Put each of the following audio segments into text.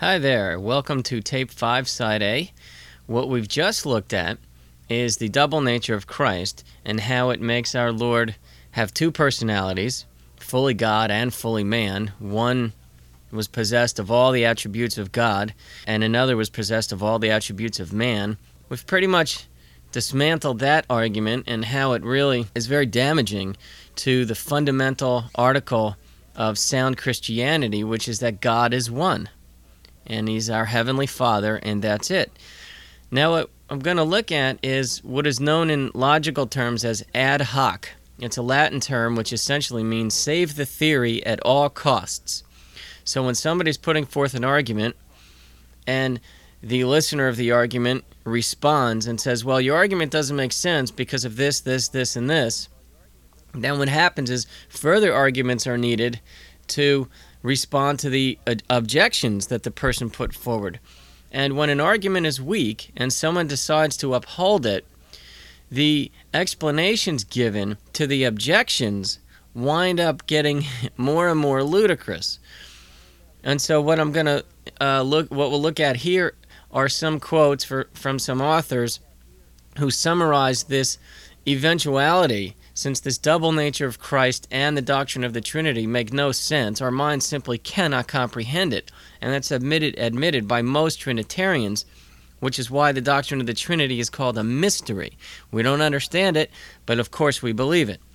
Hi there, welcome to Tape 5, Side A. What we've just looked at is the double nature of Christ and how it makes our Lord have two personalities, fully God and fully man. One was possessed of all the attributes of God, and another was possessed of all the attributes of man. We've pretty much dismantled that argument and how it really is very damaging to the fundamental article of sound Christianity, which is that God is one. And He's our Heavenly Father, and that's it. Now what I'm going to look at is what is known in logical terms as ad hoc. It's a Latin term which essentially means save the theory at all costs. So when somebody's putting forth an argument, and the listener of the argument responds and says, well, your argument doesn't make sense because of this, and this, then what happens is further arguments are needed to respond to the objections that the person put forward. And when an argument is weak and someone decides to uphold it, the explanations given to the objections wind up getting more and more ludicrous. And so what I'm going to what we'll look at here are some quotes from some authors who summarize this eventuality. Since this double nature of Christ and the doctrine of the Trinity make no sense, our minds simply cannot comprehend it. And that's admitted by most Trinitarians, which is why the doctrine of the Trinity is called a mystery. We don't understand it, but of course we believe it.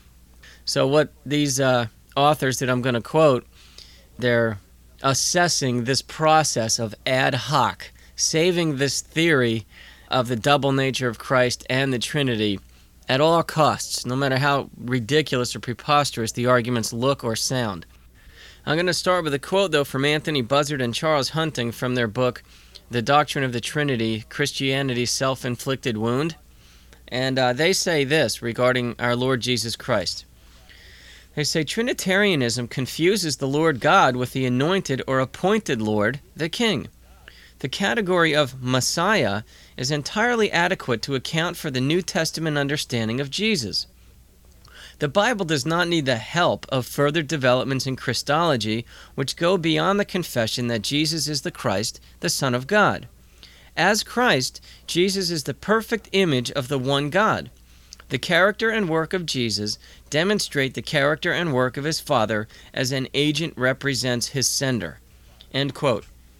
So what these authors that I'm going to quote, they're assessing this process of ad hoc, saving this theory of the double nature of Christ and the Trinity at all costs, no matter how ridiculous or preposterous the arguments look or sound. I'm going to start with a quote, though, from Anthony Buzzard and Charles Hunting from their book, The Doctrine of the Trinity, Christianity's Self-Inflicted Wound. And they say this regarding our Lord Jesus Christ. They say, Trinitarianism confuses the Lord God with the anointed or appointed Lord, the King. The category of Messiah is entirely adequate to account for the New Testament understanding of Jesus. The Bible does not need the help of further developments in Christology which go beyond the confession that Jesus is the Christ, the Son of God. As Christ, Jesus is the perfect image of the one God. The character and work of Jesus demonstrate the character and work of His Father as an agent represents His sender. End quote.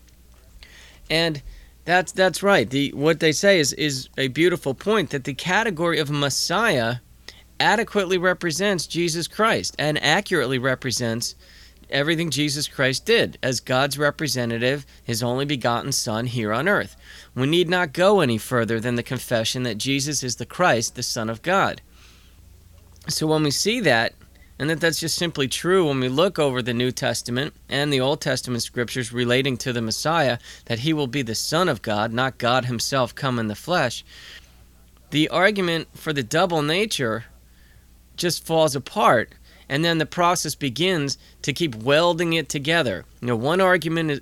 And that's right. What they say is a beautiful point, that the category of Messiah adequately represents Jesus Christ and accurately represents everything Jesus Christ did as God's representative, His only begotten Son here on earth. We need not go any further than the confession that Jesus is the Christ, the Son of God. So when we see that, and that's just simply true when we look over the New Testament and the Old Testament scriptures relating to the Messiah, that He will be the Son of God, not God Himself come in the flesh, the argument for the double nature just falls apart, and then the process begins to keep welding it together. One argument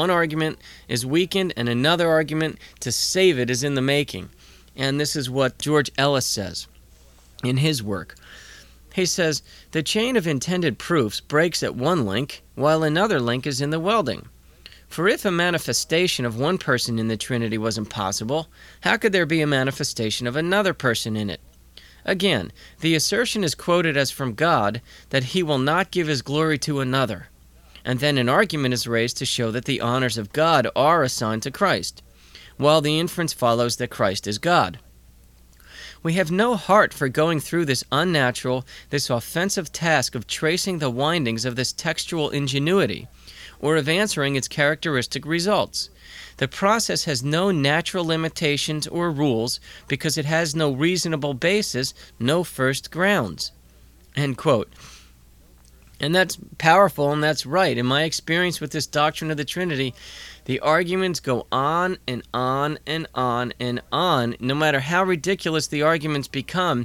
is weakened, and another argument to save it is in the making. And this is what George Ellis says in his work. He says, the chain of intended proofs breaks at one link, while another link is in the welding. For if a manifestation of one person in the Trinity was impossible, how could there be a manifestation of another person in it? Again, the assertion is quoted as from God that He will not give His glory to another. And then an argument is raised to show that the honors of God are assigned to Christ, while the inference follows that Christ is God. We have no heart for going through this unnatural, this offensive task of tracing the windings of this textual ingenuity, or of answering its characteristic results. The process has no natural limitations or rules because it has no reasonable basis, no first grounds. End quote. And that's powerful, and that's right. In my experience with this doctrine of the Trinity, the arguments go on and on and on and on. No matter how ridiculous the arguments become,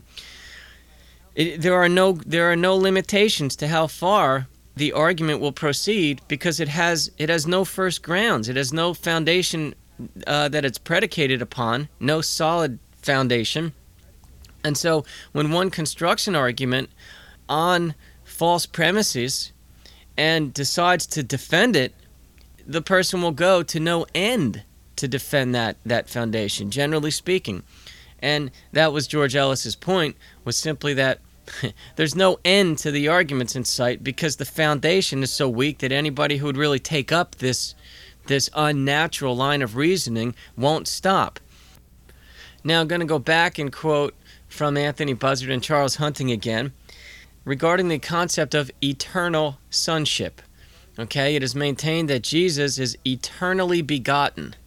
there are no limitations to how far the argument will proceed, because it has no first grounds. It has no foundation that it's predicated upon, no solid foundation. And so when one constructs an argument on false premises and decides to defend it, the person will go to no end to defend that foundation, generally speaking. And that was George Ellis's point, was simply that there's no end to the arguments in sight because the foundation is so weak that anybody who would really take up this unnatural line of reasoning won't stop. Now I'm going to go back and quote from Anthony Buzzard and Charles Hunting again regarding the concept of eternal sonship. Okay, it is maintained that Jesus is eternally begotten.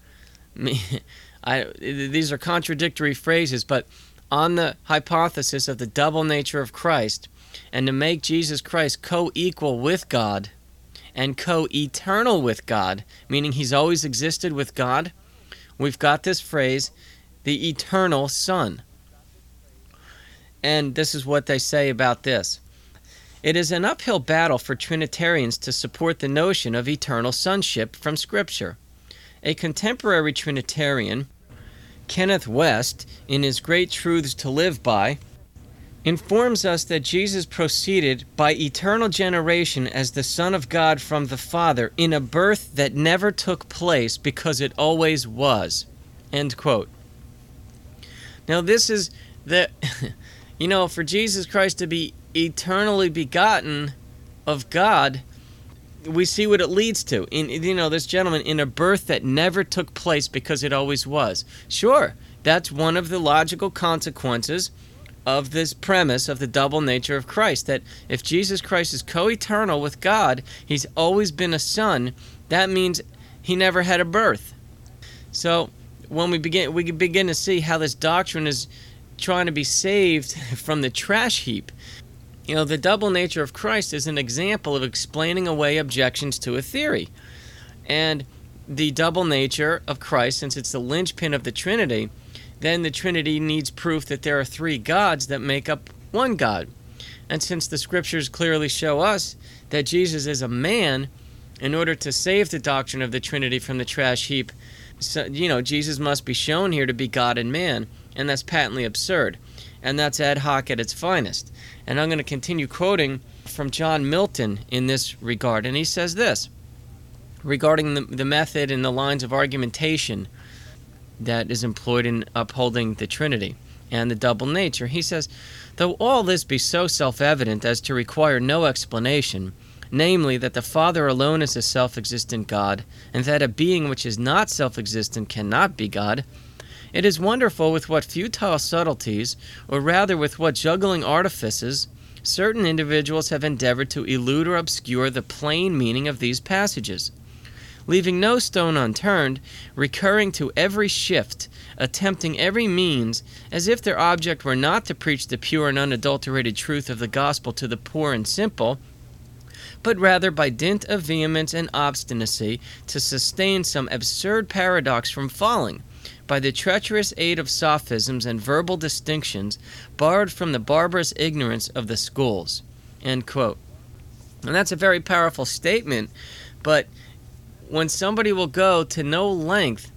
These are contradictory phrases, but on the hypothesis of the double nature of Christ, and to make Jesus Christ co-equal with God and co-eternal with God, meaning he's always existed with God, we've got this phrase, the eternal Son. And this is what they say about this. It is an uphill battle for Trinitarians to support the notion of eternal sonship from Scripture. A contemporary Trinitarian, Kenneth West, in his Great Truths to Live By, informs us that Jesus proceeded by eternal generation as the Son of God from the Father in a birth that never took place because it always was. End quote. Now this is the, for Jesus Christ to be eternally begotten of God, we see what it leads to. This gentleman, in a birth that never took place because it always was. Sure, that's one of the logical consequences of this premise of the double nature of Christ, that if Jesus Christ is co-eternal with God, he's always been a son, that means he never had a birth. So when we begin to see how this doctrine is trying to be saved from the trash heap. The double nature of Christ is an example of explaining away objections to a theory. And the double nature of Christ, since it's the linchpin of the Trinity, then the Trinity needs proof that there are three gods that make up one God. And since the Scriptures clearly show us that Jesus is a man, in order to save the doctrine of the Trinity from the trash heap, Jesus must be shown here to be God and man, and that's patently absurd. And that's ad hoc at its finest. And I'm going to continue quoting from John Milton in this regard. And he says this, regarding the method and the lines of argumentation that is employed in upholding the Trinity and the double nature. He says, though all this be so self-evident as to require no explanation, namely that the Father alone is a self-existent God, and that a being which is not self-existent cannot be God, it is wonderful with what futile subtleties, or rather with what juggling artifices, certain individuals have endeavored to elude or obscure the plain meaning of these passages, leaving no stone unturned, recurring to every shift, attempting every means, as if their object were not to preach the pure and unadulterated truth of the gospel to the poor and simple, but rather by dint of vehemence and obstinacy to sustain some absurd paradox from falling, by the treacherous aid of sophisms and verbal distinctions borrowed from the barbarous ignorance of the schools. End quote. And that's a very powerful statement, but when somebody will go to no length,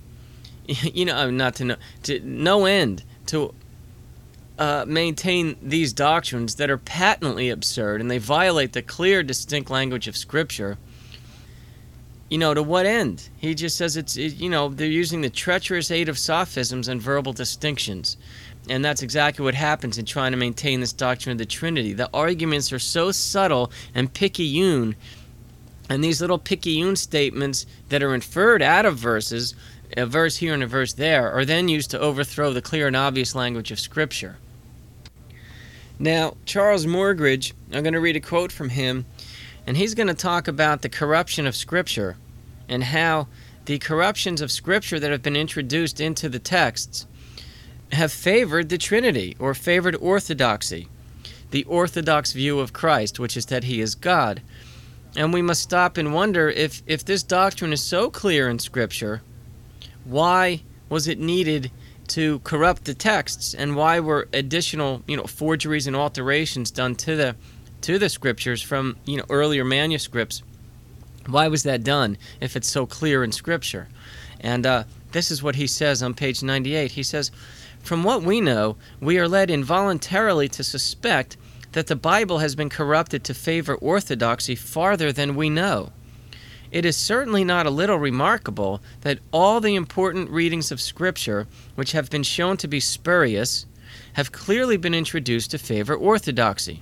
to no end to maintain these doctrines that are patently absurd and they violate the clear, distinct language of Scripture, to what end? He just says they're using the treacherous aid of sophisms and verbal distinctions. And that's exactly what happens in trying to maintain this doctrine of the Trinity. The arguments are so subtle and picayune, and these little picayune statements that are inferred out of verses, a verse here and a verse there, are then used to overthrow the clear and obvious language of Scripture. Now, Charles Morgridge, I'm going to read a quote from him, and he's going to talk about the corruption of Scripture and how the corruptions of Scripture that have been introduced into the texts have favored the Trinity, or favored orthodoxy, the orthodox view of Christ, which is that he is God. And we must stop and wonder, if this doctrine is so clear in Scripture, why was it needed to corrupt the texts, and why were additional forgeries and alterations done to the Scriptures from earlier manuscripts? Why was that done if it's so clear in Scripture? And this is what he says on page 98. He says, from what we know, we are led involuntarily to suspect that the Bible has been corrupted to favor orthodoxy farther than we know. it is certainly not a little remarkable that all the important readings of Scripture, which have been shown to be spurious, have clearly been introduced to favor orthodoxy.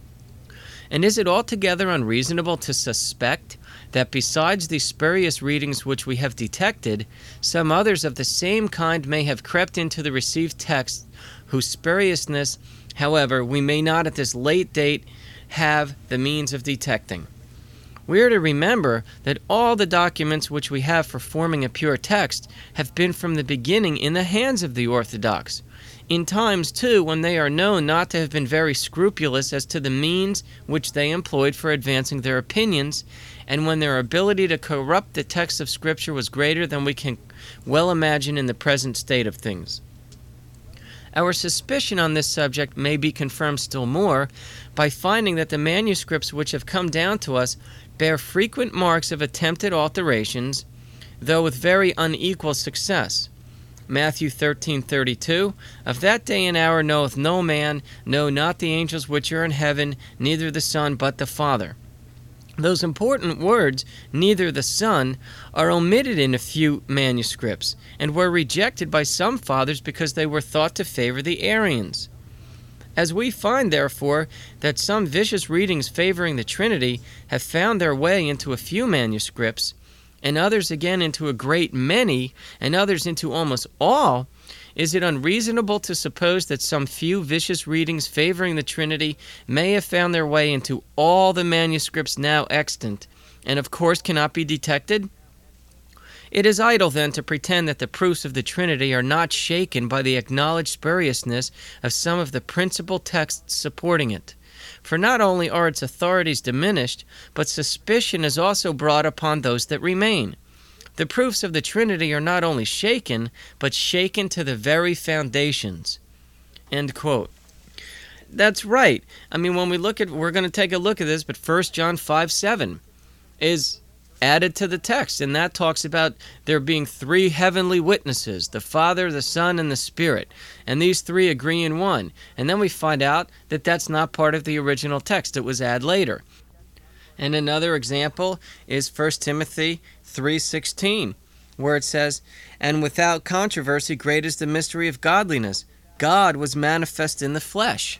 And is it altogether unreasonable to suspect that besides the spurious readings which we have detected, some others of the same kind may have crept into the received text, whose spuriousness, however, we may not at this late date have the means of detecting? We are to remember that all the documents which we have for forming a pure text have been from the beginning in the hands of the Orthodox, in times, too, when they are known not to have been very scrupulous as to the means which they employed for advancing their opinions, and when their ability to corrupt the text of Scripture was greater than we can well imagine in the present state of things. Our suspicion on this subject may be confirmed still more by finding that the manuscripts which have come down to us bear frequent marks of attempted alterations, though with very unequal success. Matthew 13:32, "Of that day and hour knoweth no man, no, not the angels which are in heaven, neither the Son, but the Father." Those important words, "neither the Son," are omitted in a few manuscripts, and were rejected by some fathers because they were thought to favor the Arians. As we find, therefore, that some vicious readings favoring the Trinity have found their way into a few manuscripts, and others again into a great many, and others into almost all, is it unreasonable to suppose that some few vicious readings favoring the Trinity may have found their way into all the manuscripts now extant, and of course cannot be detected? It is idle, then, to pretend that the proofs of the Trinity are not shaken by the acknowledged spuriousness of some of the principal texts supporting it. For not only are its authorities diminished, but suspicion is also brought upon those that remain. The proofs of the Trinity are not only shaken, but shaken to the very foundations. End quote. That's right. I mean, when we're going to take a look at this, but 1 John 5:7 is added to the text, and that talks about there being three heavenly witnesses, the Father, the Son, and the Spirit, and these three agree in one. And then we find out that that's not part of the original text. It was added later. And another example is 1 Timothy 3:16, where it says, "And without controversy great is the mystery of godliness. God was manifest in the flesh."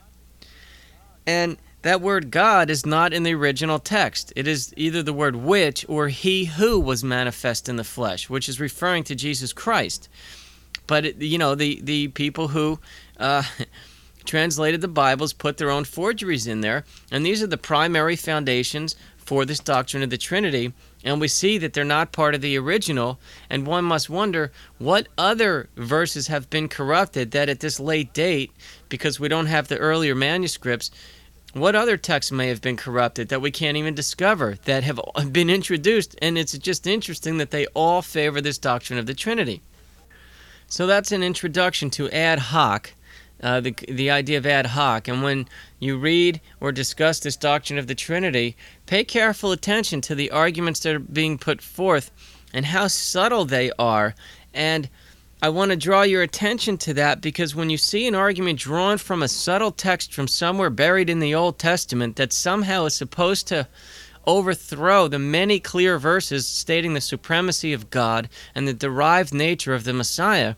And that word God is not in the original text. It is either the word which or he who was manifest in the flesh, which is referring to Jesus Christ. But, the people who translated the Bibles put their own forgeries in there, and these are the primary foundations for this doctrine of the Trinity, and we see that they're not part of the original, and one must wonder what other verses have been corrupted that at this late date, because we don't have the earlier manuscripts, what other texts may have been corrupted that we can't even discover that have been introduced, and it's just interesting that they all favor this doctrine of the Trinity. So that's an introduction to ad hoc, the idea of ad hoc. And when you read or discuss this doctrine of the Trinity, pay careful attention to the arguments that are being put forth and how subtle they are. And I want to draw your attention to that, because when you see an argument drawn from a subtle text from somewhere buried in the Old Testament that somehow is supposed to overthrow the many clear verses stating the supremacy of God and the derived nature of the Messiah,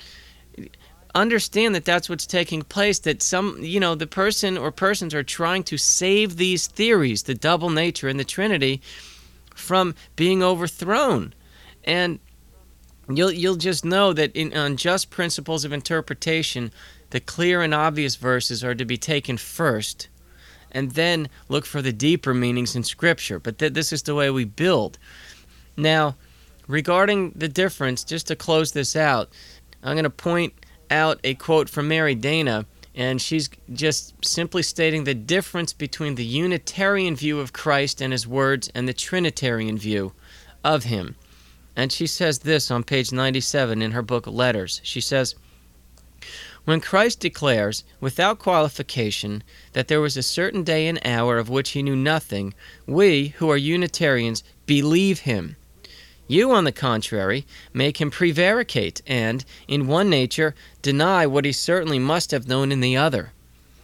understand that that's what's taking place, that the person or persons are trying to save these theories, the double nature and the Trinity, from being overthrown. And You'll just know that on just principles of interpretation, the clear and obvious verses are to be taken first, and then look for the deeper meanings in Scripture. But this is the way we build. Now, regarding the difference, just to close this out, I'm going to point out a quote from Mary Dana, and she's just simply stating the difference between the Unitarian view of Christ and his words and the Trinitarian view of him. And she says this on page 97 in her book Letters. She says, "When Christ declares, without qualification, that there was a certain day and hour of which he knew nothing, we, who are Unitarians, believe him. You, on the contrary, make him prevaricate and, in one nature, deny what he certainly must have known in the other.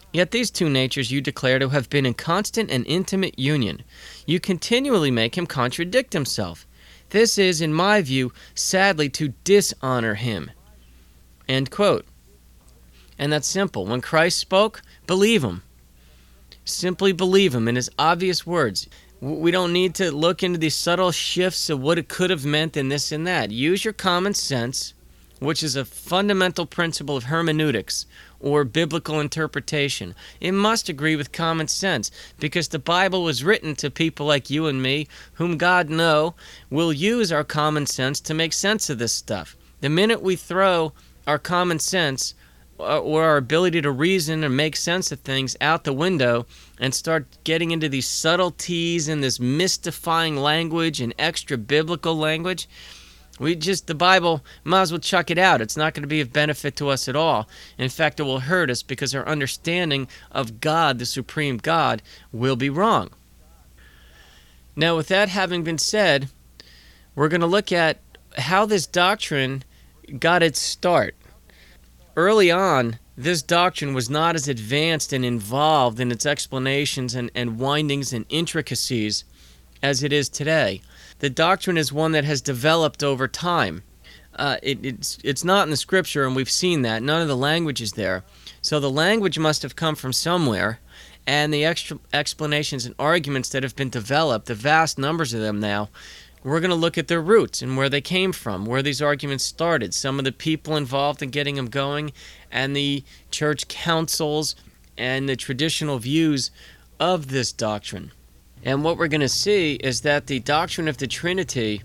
Yet these two natures you declare to have been in constant and intimate union. You continually make him contradict himself. This is, in my view, sadly to dishonor him." End quote. And that's simple. When Christ spoke, believe him. Simply believe him in his obvious words. We don't need to look into these subtle shifts of what it could have meant and this and that. Use your common sense, which is a fundamental principle of hermeneutics or biblical interpretation. It must agree with common sense because the Bible was written to people like you and me, whom God will use our common sense to make sense of this stuff. The minute we throw our common sense or our ability to reason and make sense of things out the window and start getting into these subtleties and this mystifying language and extra biblical language, the Bible, might as well chuck it out. It's not going to be of benefit to us at all. In fact, it will hurt us because our understanding of God, the supreme God, will be wrong. Now, with that having been said, we're going to look at how this doctrine got its start. Early on, this doctrine was not as advanced and involved in its explanations and windings and intricacies as it is today. The doctrine is one that has developed over time. It's not in the Scripture, and we've seen that. None of the language is there. So the language must have come from somewhere, and the extra explanations and arguments that have been developed, the vast numbers of them now, we're going to look at their roots and where they came from, where these arguments started, some of the people involved in getting them going, and the church councils and the traditional views of this doctrine. And what we're going to see is that the doctrine of the Trinity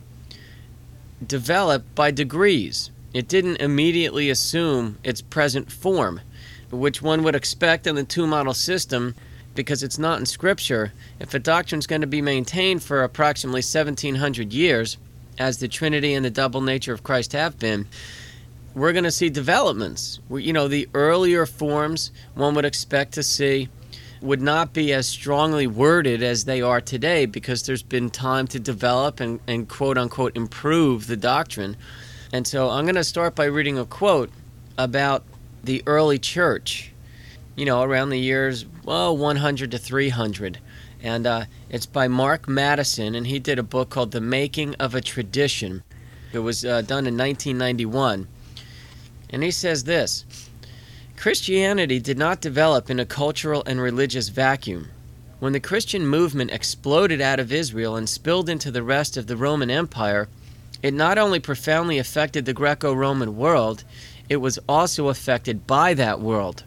developed by degrees. It didn't immediately assume its present form, which one would expect in the two-model system, because it's not in Scripture. If a doctrine's going to be maintained for approximately 1,700 years, as the Trinity and the double nature of Christ have been, we're going to see developments. The earlier forms one would expect to see would not be as strongly worded as they are today because there's been time to develop and quote-unquote improve the doctrine. And so I'm going to start by reading a quote about the early church, around the years 100 to 300. And it's by Mark Madison, and he did a book called The Making of a Tradition. It was done in 1991. And he says this: "Christianity did not develop in a cultural and religious vacuum. When the Christian movement exploded out of Israel and spilled into the rest of the Roman Empire, it not only profoundly affected the Greco-Roman world, it was also affected by that world.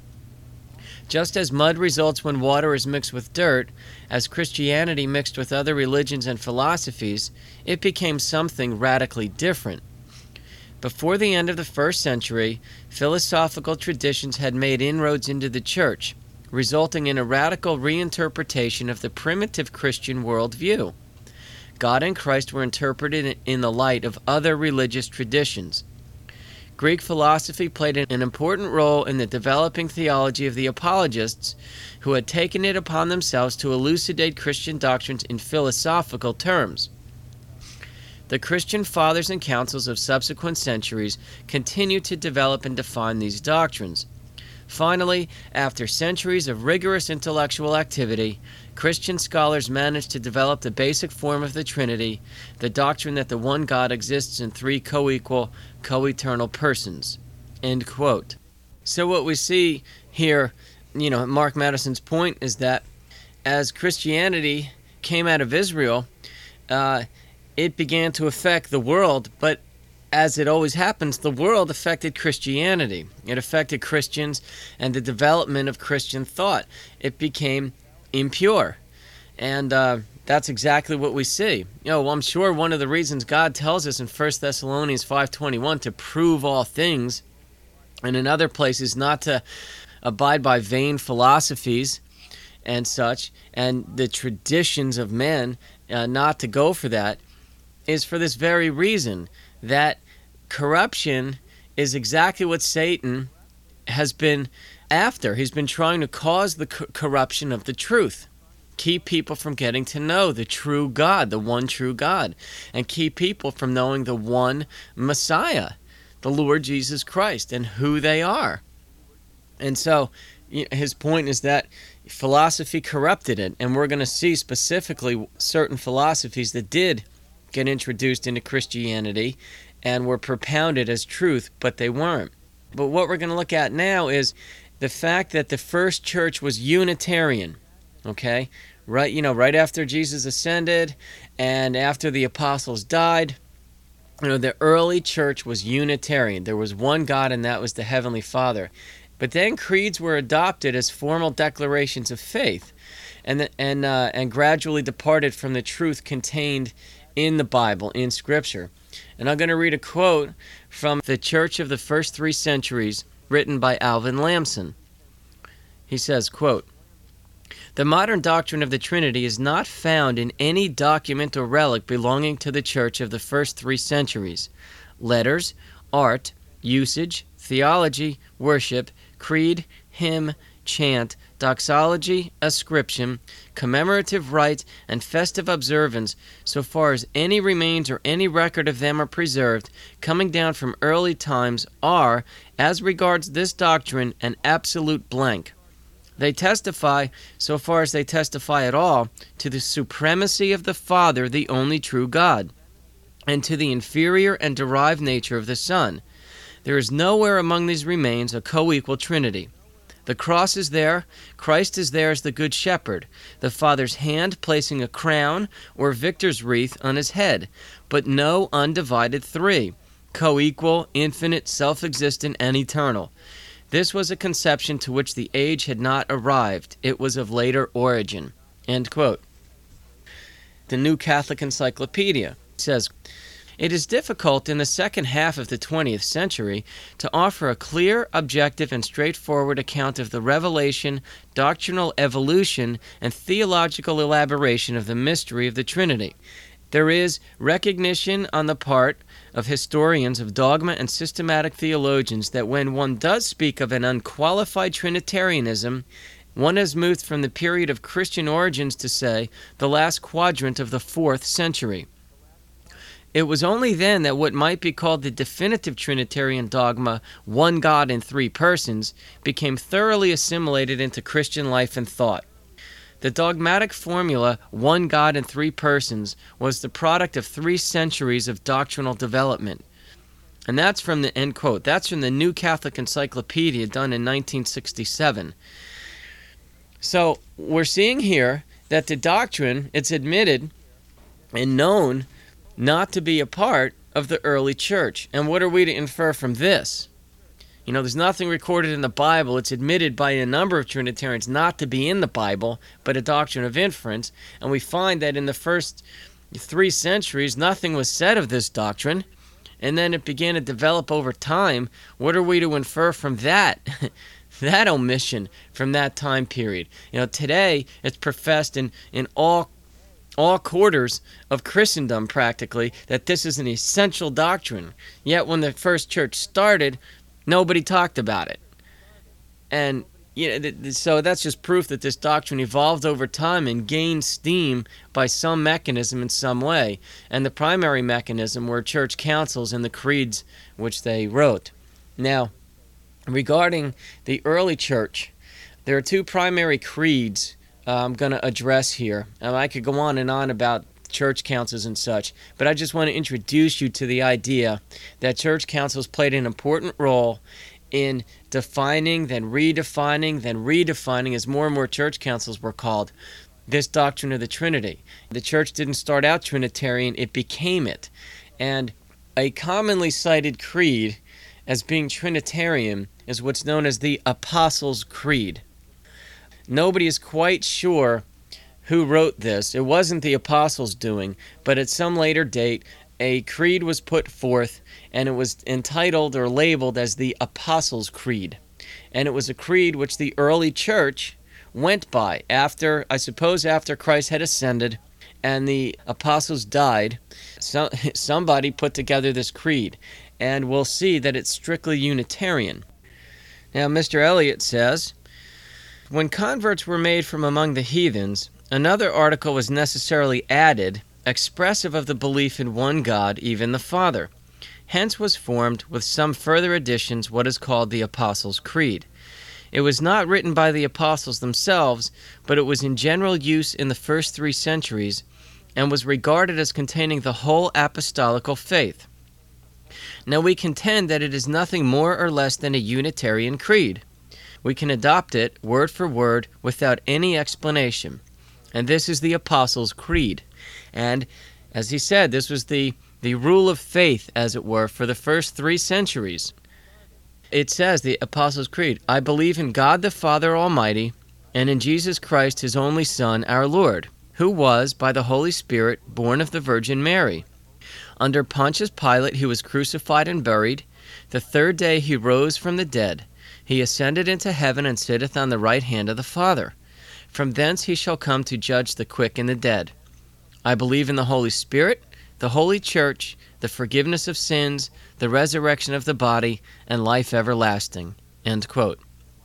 Just as mud results when water is mixed with dirt, as Christianity mixed with other religions and philosophies, it became something radically different. Before the end of the first century, philosophical traditions had made inroads into the church, resulting in a radical reinterpretation of the primitive Christian worldview. God and Christ were interpreted in the light of other religious traditions. Greek philosophy played an important role in the developing theology of the apologists, who had taken it upon themselves to elucidate Christian doctrines in philosophical terms. The Christian fathers and councils of subsequent centuries continued to develop and define these doctrines. Finally, after centuries of rigorous intellectual activity, Christian scholars managed to develop the basic form of the Trinity, the doctrine that the one God exists in three co-equal, co-eternal persons." End quote. So what we see here, Mark Madison's point is that as Christianity came out of Israel, it began to affect the world, but as it always happens, the world affected Christianity. It affected Christians and the development of Christian thought. It became impure. And that's exactly what we see. I'm sure one of the reasons God tells us in 1 Thessalonians 5:21 to prove all things, and in other places not to abide by vain philosophies and such, and the traditions of men, not to go for that, is for this very reason, that corruption is exactly what Satan has been after. He's been trying to cause the corruption of the truth, keep people from getting to know the true God, the one true God, and keep people from knowing the one Messiah, the Lord Jesus Christ, and who they are. And so, his point is that philosophy corrupted it, and we're going to see specifically certain philosophies that did get introduced into Christianity and were propounded as truth, but they weren't. But what we're going to look at now is the fact that the first church was Unitarian, okay? Right after Jesus ascended and after the apostles died, the early church was Unitarian. There was one God, and that was the Heavenly Father. But then creeds were adopted as formal declarations of faith, and gradually departed from the truth contained in the Bible, in Scripture. And I'm going to read a quote from The Church of the First 3 Centuries, written by Alvin Lamson. He says, quote, "The modern doctrine of the Trinity is not found in any document or relic belonging to the Church of the first 3 centuries. Letters, art, usage, theology, worship, creed, hymn, chant, doxology, ascription, commemorative rite, and festive observance, so far as any remains or any record of them are preserved, coming down from early times, are, as regards this doctrine, an absolute blank. They testify, so far as they testify at all, to the supremacy of the Father, the only true God, and to the inferior and derived nature of the Son. There is nowhere among these remains a co-equal Trinity. The cross is there, Christ is there as the Good Shepherd, the Father's hand placing a crown or victor's wreath on his head, but no undivided three, co-equal, infinite, self-existent, and eternal. This was a conception to which the age had not arrived. It was of later origin." End quote. The New Catholic Encyclopedia says, "It is difficult in the second half of the 20th century to offer a clear, objective, and straightforward account of the revelation, doctrinal evolution, and theological elaboration of the mystery of the Trinity. There is recognition on the part of historians of dogma and systematic theologians that when one does speak of an unqualified Trinitarianism, one has moved from the period of Christian origins to, say, the last quadrant of the 4th century. It was only then that what might be called the definitive Trinitarian dogma, one God in 3 persons, became thoroughly assimilated into Christian life and thought. The dogmatic formula, one God in 3 persons, was the product of 3 centuries of doctrinal development." And that's from the end quote. That's from the New Catholic Encyclopedia, done in 1967. So we're seeing here that the doctrine, it's admitted and known not to be a part of the early church. And what are we to infer from this? There's nothing recorded in the Bible. It's admitted by a number of Trinitarians not to be in the Bible, but a doctrine of inference. And we find that in the first 3 centuries, nothing was said of this doctrine. And then it began to develop over time. What are we to infer from that? That omission from that time period. Today it's professed in all quarters of Christendom practically that this is an essential doctrine. Yet when the first church started, nobody talked about it. And so that's just proof that this doctrine evolved over time and gained steam by some mechanism in some way. And the primary mechanism were church councils and the creeds which they wrote. Now, regarding the early church, there are 2 primary creeds I'm going to address here. I could go on and on about church councils and such, but I just want to introduce you to the idea that church councils played an important role in defining, then redefining, as more and more church councils were called, this doctrine of the Trinity. The church didn't start out Trinitarian, it became it. And a commonly cited creed as being Trinitarian is what's known as the Apostles' Creed. Nobody is quite sure who wrote this. It wasn't the apostles' doing, but at some later date, a creed was put forth, and it was entitled or labeled as the Apostles' Creed. And it was a creed which the early church went by after Christ had ascended and the apostles died. Somebody put together this creed, and we'll see that it's strictly Unitarian. Now, Mr. Elliot says, "When converts were made from among the heathens, another article was necessarily added, expressive of the belief in one God, even the Father. Hence was formed, with some further additions, what is called the Apostles' Creed. It was not written by the apostles themselves, but it was in general use in the first 3 centuries and was regarded as containing the whole apostolical faith. Now we contend that it is nothing more or less than a Unitarian creed. We can adopt it word for word without any explanation. And this is the Apostles' Creed. And as he said, this was the rule of faith, as it were, for the first 3 centuries. It says, the Apostles' Creed, I believe in God the Father Almighty, and in Jesus Christ, his only Son, our Lord, who was, by the Holy Spirit, born of the Virgin Mary. Under Pontius Pilate he was crucified and buried. The 3rd day he rose from the dead. He ascended into heaven and sitteth on the right hand of the Father. From thence he shall come to judge the quick and the dead. I believe in the Holy Spirit, the Holy Church, the forgiveness of sins, the resurrection of the body, and life everlasting." End quote.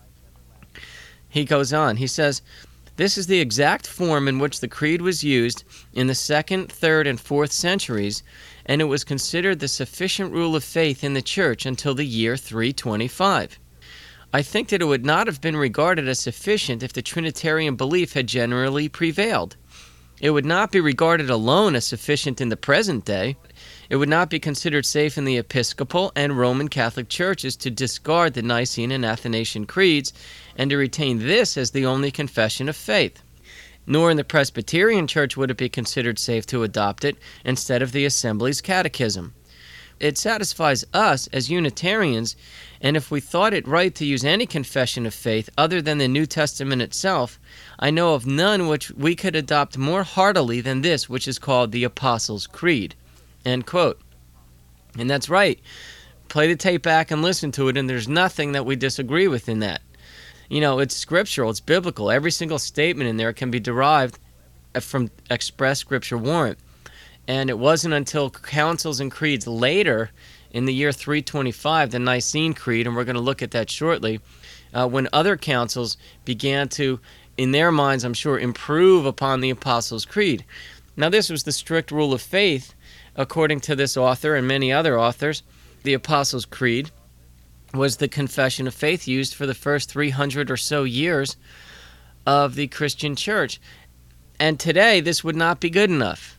He goes on. He says, this is the exact form in which the creed was used in the 2nd, 3rd, and 4th centuries, and it was considered the sufficient rule of faith in the Church until the year 325. I think that it would not have been regarded as sufficient if the Trinitarian belief had generally prevailed. It would not be regarded alone as sufficient in the present day. It would not be considered safe in the Episcopal and Roman Catholic churches to discard the Nicene and Athanasian creeds and to retain this as the only confession of faith. Nor in the Presbyterian Church would it be considered safe to adopt it instead of the Assembly's Catechism. It satisfies us as Unitarians, and if we thought it right to use any confession of faith other than the New Testament itself, I know of none which we could adopt more heartily than this, which is called the Apostles' Creed. End quote. And that's right. Play the tape back and listen to it, and there's nothing that we disagree with in that. You know, it's scriptural, it's biblical. Every single statement in there can be derived from express scripture warrant. And it wasn't until councils and creeds later, in the year 325, the Nicene Creed, and we're going to look at that shortly, when other councils began to, in their minds, I'm sure, improve upon the Apostles' Creed. Now, this was the strict rule of faith, according to this author and many other authors. The Apostles' Creed was the confession of faith used for the first 300 or so years of the Christian church. And today, this would not be good enough.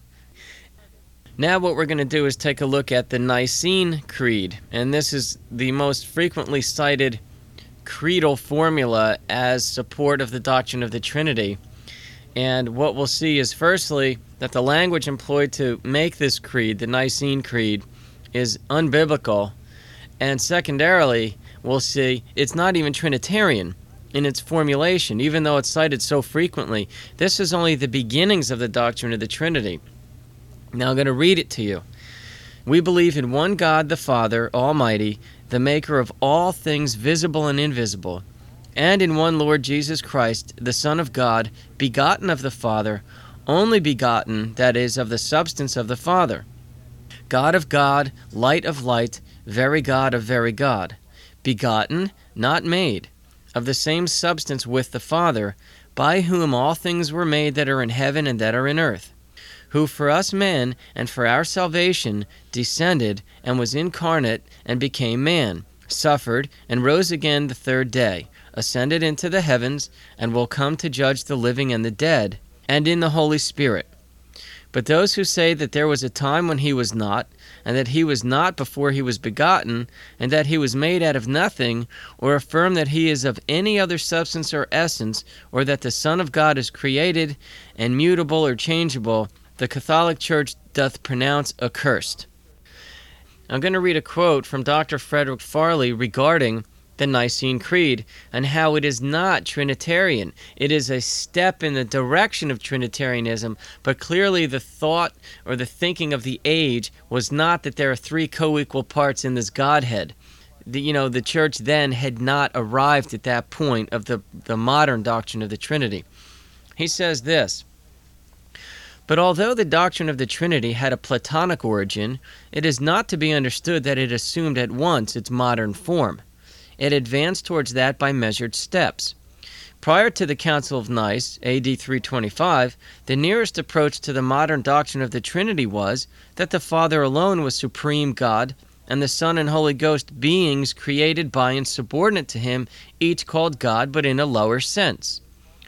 Now what we're going to do is take a look at the Nicene Creed, and this is the most frequently cited creedal formula as support of the doctrine of the Trinity. And what we'll see is, firstly, that the language employed to make this creed, the Nicene Creed, is unbiblical, and secondarily, we'll see it's not even Trinitarian in its formulation, even though it's cited so frequently. This is only the beginnings of the doctrine of the Trinity. Now I'm going to read it to you. We believe in one God the Father Almighty, the maker of all things visible and invisible, and in one Lord Jesus Christ, the Son of God, begotten of the Father, only begotten, that is, of the substance of the Father, God of God, light of light, very God of very God, begotten, not made, of the same substance with the Father, by whom all things were made that are in heaven and that are in earth, who for us men and for our salvation descended and was incarnate and became man, suffered and rose again the 3rd day, ascended into the heavens, and will come to judge the living and the dead, and in the Holy Spirit. But those who say that there was a time when he was not, and that he was not before he was begotten, and that he was made out of nothing, or affirm that he is of any other substance or essence, or that the Son of God is created and mutable or changeable, the Catholic Church doth pronounce accursed. I'm going to read a quote from Dr. Frederick Farley regarding the Nicene Creed and how it is not Trinitarian. It is a step in the direction of Trinitarianism, but clearly the thought or the thinking of the age was not that there are 3 co-equal parts in this Godhead. The Church then had not arrived at that point of the modern doctrine of the Trinity. He says this: but although the doctrine of the Trinity had a Platonic origin, it is not to be understood that it assumed at once its modern form. It advanced towards that by measured steps. Prior to the Council of Nice, AD 325, the nearest approach to the modern doctrine of the Trinity was that the Father alone was supreme God and the Son and Holy Ghost beings created by and subordinate to him, each called God, but in a lower sense.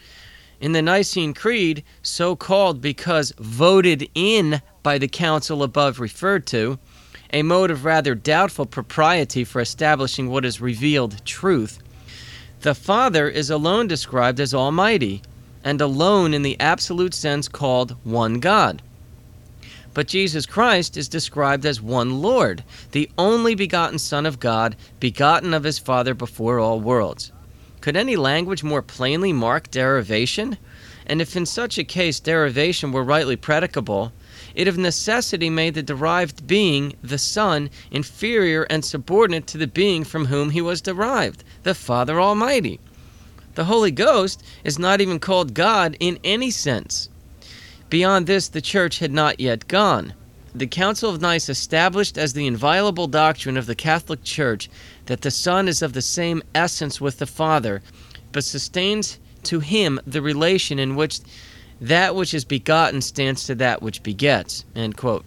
In the Nicene Creed, so called because voted in by the council above referred to, a mode of rather doubtful propriety for establishing what is revealed truth, the Father is alone described as Almighty, and alone in the absolute sense called one God. But Jesus Christ is described as one Lord, the only begotten Son of God, begotten of his Father before all worlds. Could any language more plainly mark derivation? And if in such a case derivation were rightly predicable, it of necessity made the derived being, the Son, inferior and subordinate to the being from whom he was derived, the Father Almighty. The Holy Ghost is not even called God in any sense. Beyond this, the Church had not yet gone. The Council of Nicaea established as the inviolable doctrine of the Catholic Church that the Son is of the same essence with the Father, but sustains to him the relation in which that which is begotten stands to that which begets. End quote.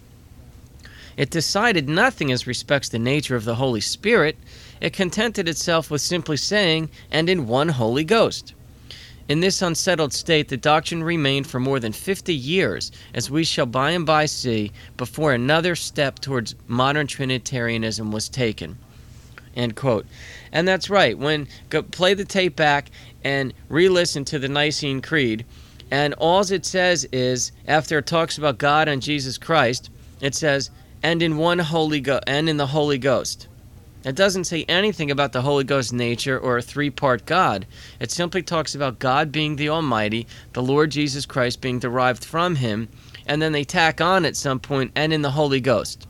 It decided nothing as respects the nature of the Holy Spirit. It contented itself with simply saying, and in one Holy Ghost. In this unsettled state, the doctrine remained for more than 50 years, as we shall by and by see, before another step towards modern Trinitarianism was taken. End quote. And that's right. Play the tape back and re-listen to the Nicene Creed, and all it says is, after it talks about God and Jesus Christ, it says, and in one and in the Holy Ghost. It doesn't say anything about the Holy Ghost's nature or a three-part God. It simply talks about God being the Almighty, the Lord Jesus Christ being derived from him, and then they tack on at some point, and in the Holy Ghost.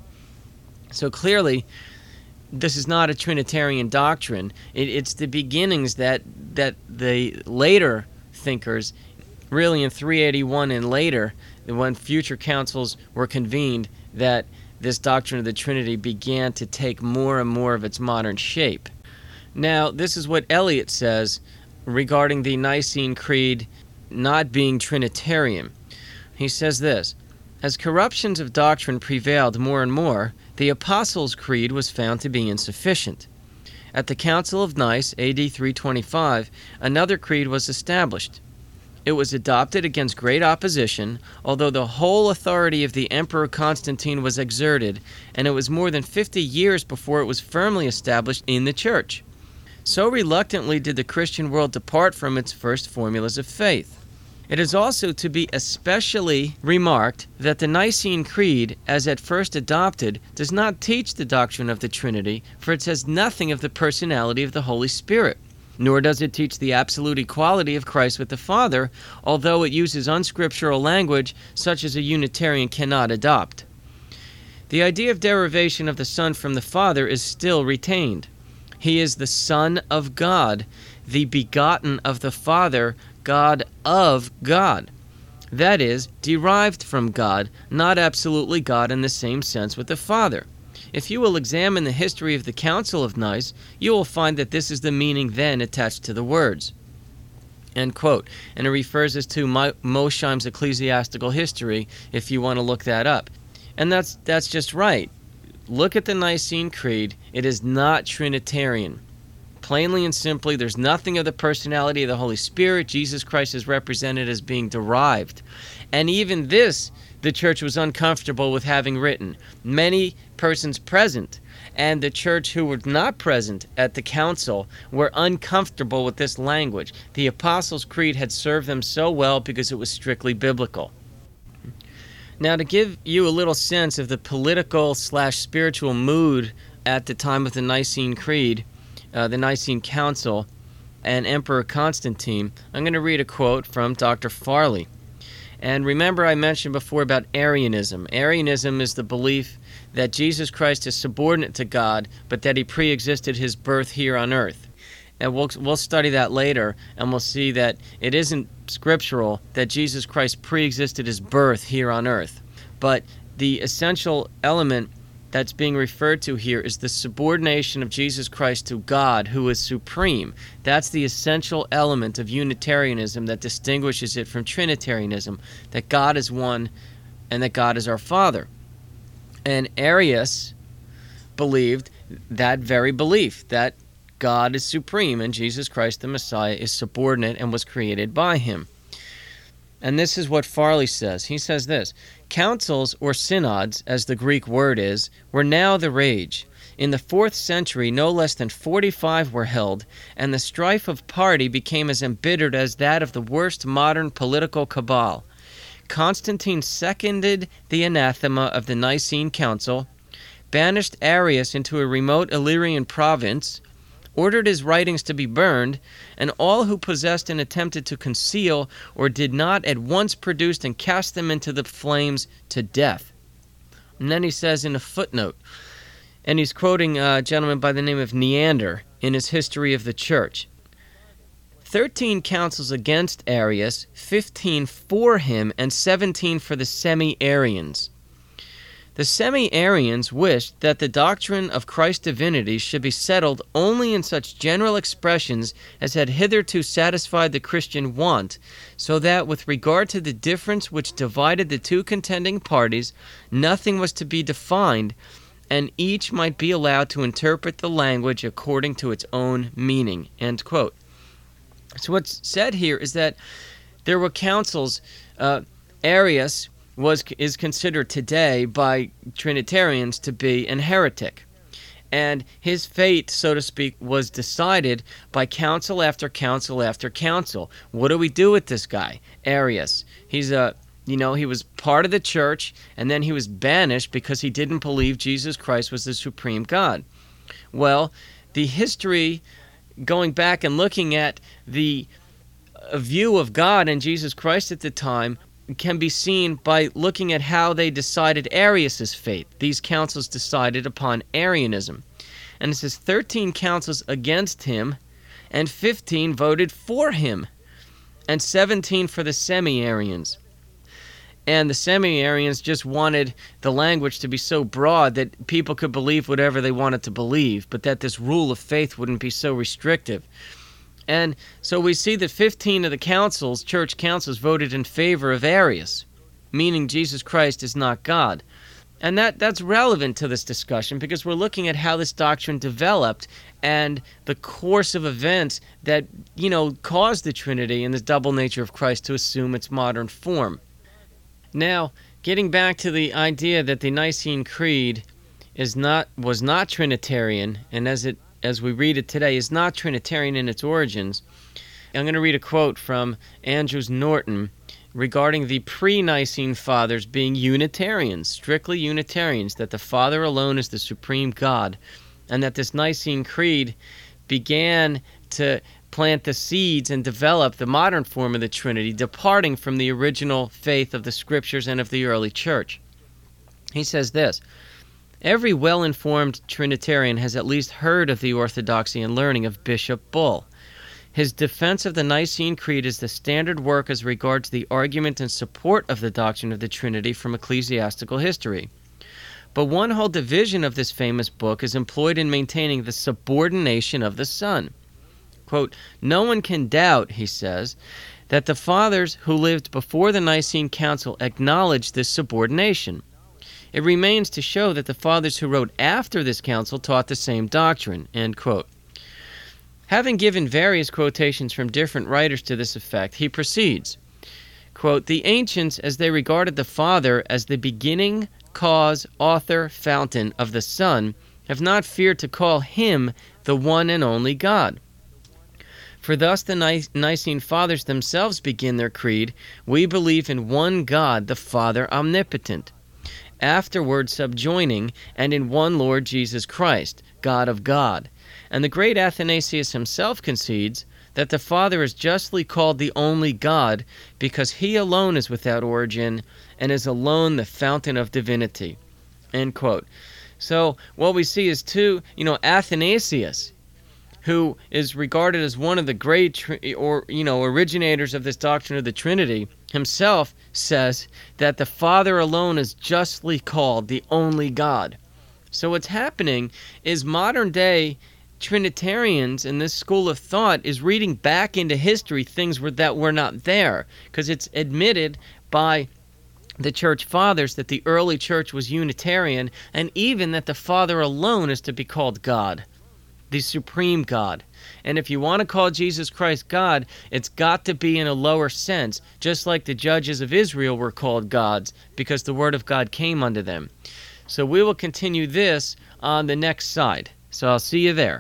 So clearly, this is not a Trinitarian doctrine. It's the beginnings that the later thinkers, really in 381 and later, when future councils were convened, that this doctrine of the Trinity began to take more and more of its modern shape. Now, this is what Eliot says regarding the Nicene Creed not being Trinitarian. He says this: as corruptions of doctrine prevailed more and more, the Apostles' Creed was found to be insufficient. At the Council of Nice, AD 325, another creed was established. It was adopted against great opposition, although the whole authority of the Emperor Constantine was exerted, and it was more than 50 years before it was firmly established in the Church. So reluctantly did the Christian world depart from its first formulas of faith. It is also to be especially remarked that the Nicene Creed, as at first adopted, does not teach the doctrine of the Trinity, for it says nothing of the personality of the Holy Spirit. Nor does it teach the absolute equality of Christ with the Father, although it uses unscriptural language such as a Unitarian cannot adopt. The idea of derivation of the Son from the Father is still retained. He is the Son of God, the begotten of the Father, God of God. That is, derived from God, not absolutely God in the same sense with the Father. If you will examine the history of the Council of Nice, you will find that this is the meaning then attached to the words. End quote. And it refers us to Mosheim's Ecclesiastical History, if you want to look that up. And that's just right. Look at the Nicene Creed. It is not Trinitarian. Plainly and simply, there's nothing of the personality of the Holy Spirit. Jesus Christ is represented as being derived. And even this, the Church was uncomfortable with having written. Many persons present and the Church who were not present at the council were uncomfortable with this language. The Apostles' Creed had served them so well because it was strictly biblical. Now, to give you a little sense of the political/spiritual mood at the time of the Nicene Creed, the Nicene Council, and Emperor Constantine, I'm going to read a quote from Dr. Farley. And remember, I mentioned before about Arianism. Arianism is the belief that Jesus Christ is subordinate to God, but that he pre-existed his birth here on earth. And we'll study that later, and we'll see that it isn't scriptural that Jesus Christ pre-existed his birth here on earth. But the essential element that's being referred to here is the subordination of Jesus Christ to God, who is supreme. That's the essential element of Unitarianism that distinguishes it from Trinitarianism, that God is one and that God is our Father. And Arius believed that very belief, that God is supreme and Jesus Christ the Messiah is subordinate and was created by him. And this is what Farley says. He says this: councils, or synods, as the Greek word is, were now the rage. In the 4th century, no less than 45 were held, and the strife of party became as embittered as that of the worst modern political cabal. Constantine seconded the anathema of the Nicene Council, banished Arius into a remote Illyrian province, ordered his writings to be burned, and all who possessed and attempted to conceal or did not at once produced and cast them into the flames to death. And then he says in a footnote, and he's quoting a gentleman by the name of Neander in his History of the Church. 13 councils against Arius, 15 for him, and 17 for the Semi-Arians. The Semi-Arians wished that the doctrine of Christ's divinity should be settled only in such general expressions as had hitherto satisfied the Christian want, so that with regard to the difference which divided the two contending parties, nothing was to be defined, and each might be allowed to interpret the language according to its own meaning. End quote. So what's said here is that there were councils. Arius is considered today by Trinitarians to be an heretic. And his fate, so to speak, was decided by council after council after council. What do we do with this guy, Arius? He was part of the church, and then he was banished because he didn't believe Jesus Christ was the supreme God. Well, the history, going back and looking at the view of God and Jesus Christ at the time, can be seen by looking at how they decided Arius' fate. These councils decided upon Arianism. And it says 13 councils against him, and 15 voted for him, and 17 for the Semi-Arians. And the Semi-Arians just wanted the language to be so broad that people could believe whatever they wanted to believe, but that this rule of faith wouldn't be so restrictive. And so we see that 15 of the councils, church councils, voted in favor of Arius, meaning Jesus Christ is not God. And that's relevant to this discussion because we're looking at how this doctrine developed and the course of events that, caused the Trinity and the double nature of Christ to assume its modern form. Now, getting back to the idea that the Nicene Creed was not Trinitarian, and as we read it today, is not Trinitarian in its origins, I'm going to read a quote from Andrews Norton regarding the pre-Nicene Fathers being Unitarians, strictly Unitarians, that the Father alone is the supreme God, and that this Nicene Creed began to plant the seeds and develop the modern form of the Trinity, departing from the original faith of the Scriptures and of the early Church. He says this: every well-informed Trinitarian has at least heard of the orthodoxy and learning of Bishop Bull. His defense of the Nicene Creed is the standard work as regards the argument and support of the doctrine of the Trinity from ecclesiastical history. But one whole division of this famous book is employed in maintaining the subordination of the Son. Quote, no one can doubt, he says, that the Fathers who lived before the Nicene Council acknowledged this subordination. It remains to show that the Fathers who wrote after this council taught the same doctrine. End quote. Having given various quotations from different writers to this effect, he proceeds, quote, the ancients, as they regarded the Father as the beginning, cause, author, fountain of the Son, have not feared to call him the one and only God. For thus the Nicene Fathers themselves begin their creed, we believe in one God, the Father omnipotent, afterward subjoining, and in one Lord Jesus Christ, God of God. And the great Athanasius himself concedes that the Father is justly called the only God because he alone is without origin and is alone the fountain of divinity. End quote. So what we see is Athanasius, who is regarded as one of the great originators of this doctrine of the Trinity, himself says that the Father alone is justly called the only God. So what's happening is modern day Trinitarians in this school of thought is reading back into history things that were not there, because it's admitted by the church fathers that the early church was Unitarian, and even that the Father alone is to be called God, the supreme God. And if you want to call Jesus Christ God, it's got to be in a lower sense, just like the judges of Israel were called gods, because the word of God came unto them. So we will continue this on the next side. So I'll see you there.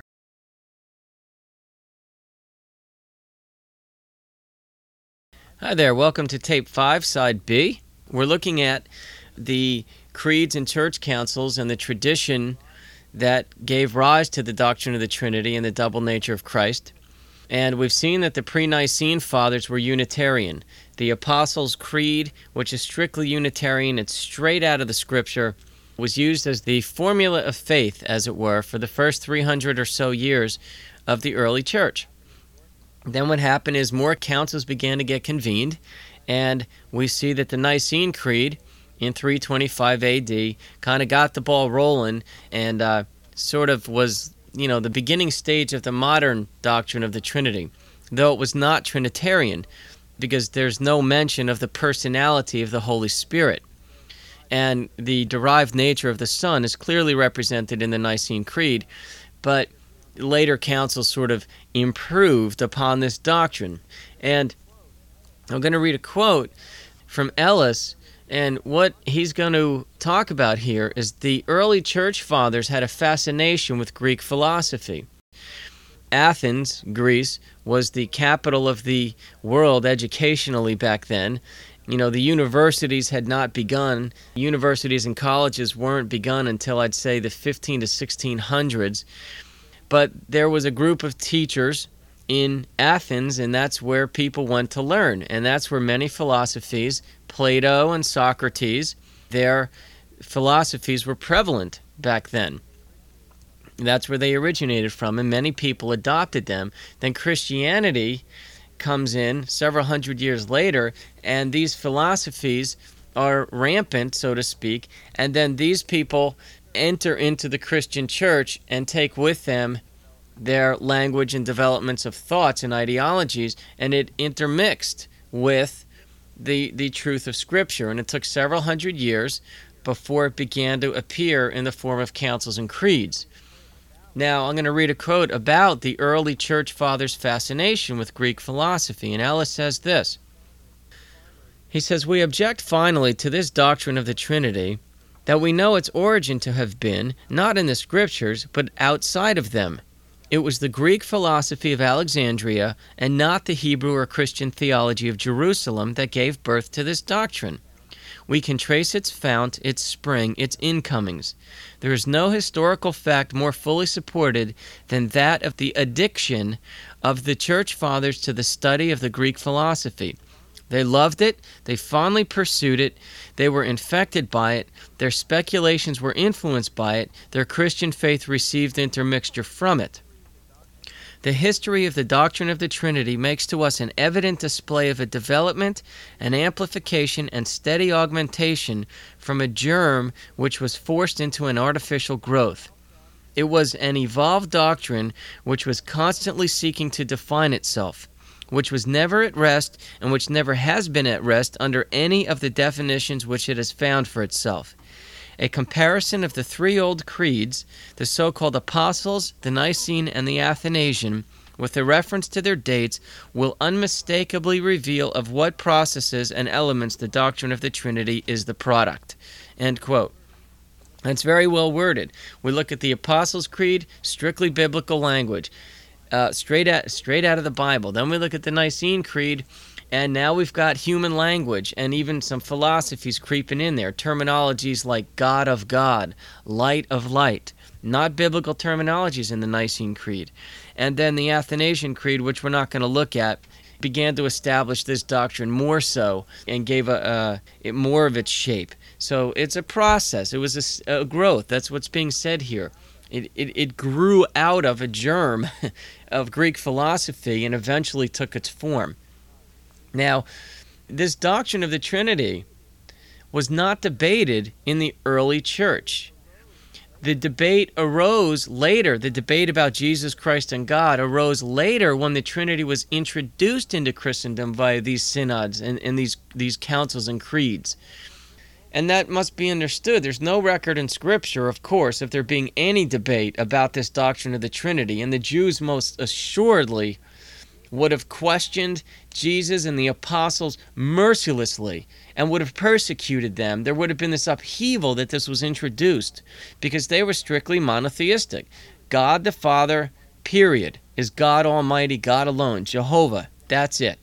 Hi there, welcome to Tape 5, Side B. We're looking at the creeds and church councils and the tradition that gave rise to the doctrine of the Trinity and the double nature of Christ. And we've seen that the pre-Nicene fathers were Unitarian. The Apostles' Creed, which is strictly Unitarian, it's straight out of the Scripture, was used as the formula of faith, as it were, for the first 300 or so years of the early church. Then what happened is more councils began to get convened, and we see that the Nicene Creed in 325 AD kind of got the ball rolling and sort of was, the beginning stage of the modern doctrine of the Trinity, though it was not Trinitarian because there's no mention of the personality of the Holy Spirit. And the derived nature of the Son is clearly represented in the Nicene Creed, but later councils sort of improved upon this doctrine. And I'm going to read a quote from Ellis, and what he's going to talk about here is the early church fathers had a fascination with Greek philosophy. Athens, Greece, was the capital of the world educationally back then. The universities had not begun. Universities and colleges weren't begun until I'd say the 15 to 1600s. But there was a group of teachers in Athens, and that's where people went to learn. And that's where many philosophies, Plato and Socrates, their philosophies were prevalent back then. That's where they originated from, and many people adopted them. Then Christianity comes in several hundred years later, and these philosophies are rampant, so to speak, and then these people enter into the Christian church and take with them their language and developments of thoughts and ideologies, and it intermixed with the truth of Scripture. And it took several hundred years before it began to appear in the form of councils and creeds. Now, I'm going to read a quote about the early church fathers' fascination with Greek philosophy, and Ellis says this. He says, "We object finally to this doctrine of the Trinity, that we know its origin to have been, not in the Scriptures, but outside of them. It was the Greek philosophy of Alexandria, and not the Hebrew or Christian theology of Jerusalem, that gave birth to this doctrine. We can trace its fount, its spring, its incomings. There is no historical fact more fully supported than that of the addiction of the Church Fathers to the study of the Greek philosophy. They loved it, they fondly pursued it, they were infected by it, their speculations were influenced by it, their Christian faith received intermixture from it. The history of the doctrine of the Trinity makes to us an evident display of a development, an amplification, and steady augmentation from a germ which was forced into an artificial growth. It was an evolved doctrine which was constantly seeking to define itself, which was never at rest, and which never has been at rest under any of the definitions which it has found for itself. A comparison of the three old creeds, the so-called Apostles, the Nicene, and the Athanasian, with a reference to their dates, will unmistakably reveal of what processes and elements the doctrine of the Trinity is the product." End quote. That's very well worded. We look at the Apostles' Creed, strictly biblical language, straight out of the Bible. Then we look at the Nicene Creed, and now we've got human language and even some philosophies creeping in there. Terminologies like God of God, light of light. Not biblical terminologies in the Nicene Creed. And then the Athanasian Creed, which we're not going to look at, began to establish this doctrine more so and gave it more of its shape. So it's a process. It was a growth. That's what's being said here. It grew out of a germ of Greek philosophy and eventually took its form. Now, this doctrine of the Trinity was not debated in the early church. The debate arose later. The debate about Jesus Christ and God arose later when the Trinity was introduced into Christendom via these synods and these councils and creeds. And that must be understood. There's no record in Scripture, of course, of there being any debate about this doctrine of the Trinity. And the Jews most assuredly would have questioned Jesus and the apostles mercilessly and would have persecuted them. There would have been this upheaval that this was introduced because they were strictly monotheistic. God the Father, period, is God Almighty, God alone, Jehovah. That's it.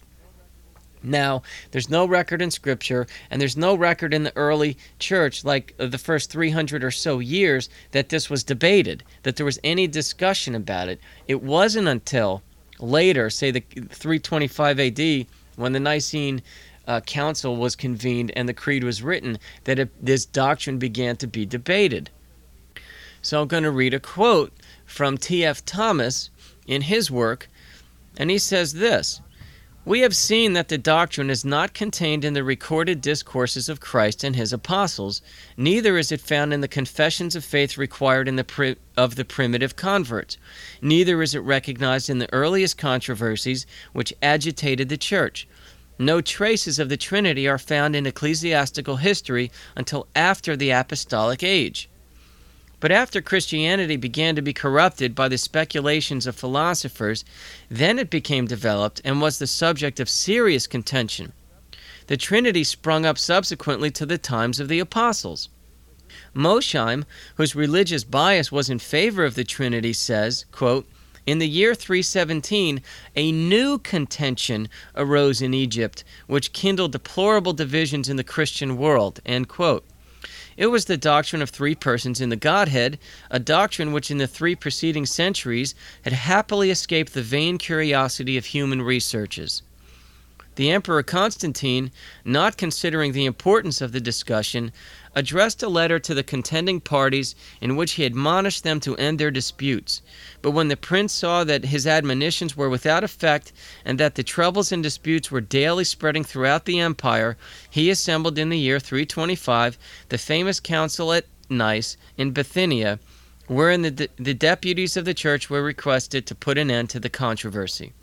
Now, there's no record in Scripture, and there's no record in the early church, like the first 300 or so years, that this was debated, that there was any discussion about it. It wasn't until later, say the 325 AD, when the Nicene Council was convened and the Creed was written, that this doctrine began to be debated. So I'm going to read a quote from T.F. Thomas in his work, and he says this: "We have seen that the doctrine is not contained in the recorded discourses of Christ and his apostles, neither is it found in the confessions of faith required of the primitive converts, neither is it recognized in the earliest controversies which agitated the church. No traces of the Trinity are found in ecclesiastical history until after the apostolic age. But after Christianity began to be corrupted by the speculations of philosophers, then it became developed and was the subject of serious contention. The Trinity sprung up subsequently to the times of the apostles. Mosheim, whose religious bias was in favor of the Trinity, says, quote, in the year 317, a new contention arose in Egypt, which kindled deplorable divisions in the Christian world, end quote. It was the doctrine of three persons in the Godhead, a doctrine which in the 3 preceding centuries had happily escaped the vain curiosity of human researches. The Emperor Constantine, not considering the importance of the discussion, addressed a letter to the contending parties in which he admonished them to end their disputes. But when the prince saw that his admonitions were without effect and that the troubles and disputes were daily spreading throughout the empire, he assembled in the year 325 the famous council at Nice in Bithynia, wherein the deputies of the church were requested to put an end to the controversy."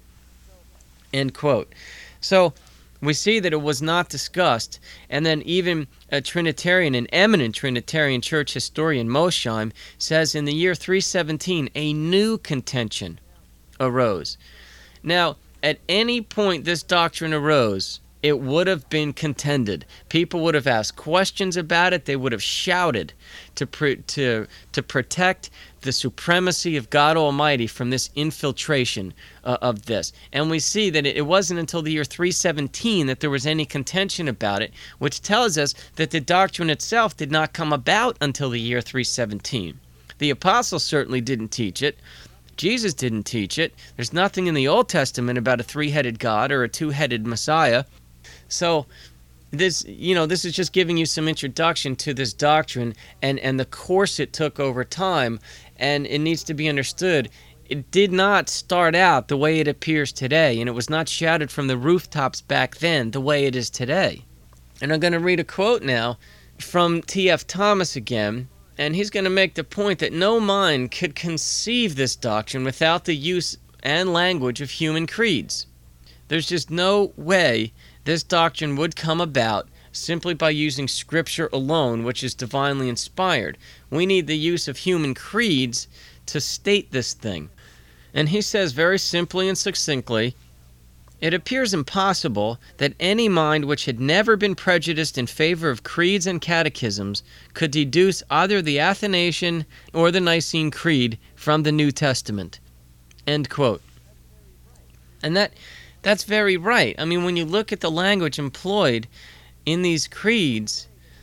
End quote. So we see that it was not discussed, and then even a Trinitarian, an eminent Trinitarian church historian, Mosheim, says in the year 317, a new contention arose. Now, at any point this doctrine arose, it would have been contended. People would have asked questions about it. They would have shouted to protect the supremacy of God Almighty from this infiltration of this. And we see that it wasn't until the year 317 that there was any contention about it, which tells us that the doctrine itself did not come about until the year 317. The apostles certainly didn't teach it. Jesus didn't teach it. There's nothing in the Old Testament about a 3-headed God or a 2-headed Messiah. So this is just giving you some introduction to this doctrine and the course it took over time, and it needs to be understood. It did not start out the way it appears today, and it was not shouted from the rooftops back then the way it is today. And I'm going to read a quote now from T.F. Thomas again, and he's going to make the point that no mind could conceive this doctrine without the use and language of human creeds. There's just no way this doctrine would come about simply by using Scripture alone, which is divinely inspired. We need the use of human creeds to state this thing. And he says very simply and succinctly, it appears impossible that any mind which had never been prejudiced in favor of creeds and catechisms could deduce either the Athanasian or the Nicene Creed from the New Testament. End quote. And that's very right. I mean, when you look at the language employed in these creeds,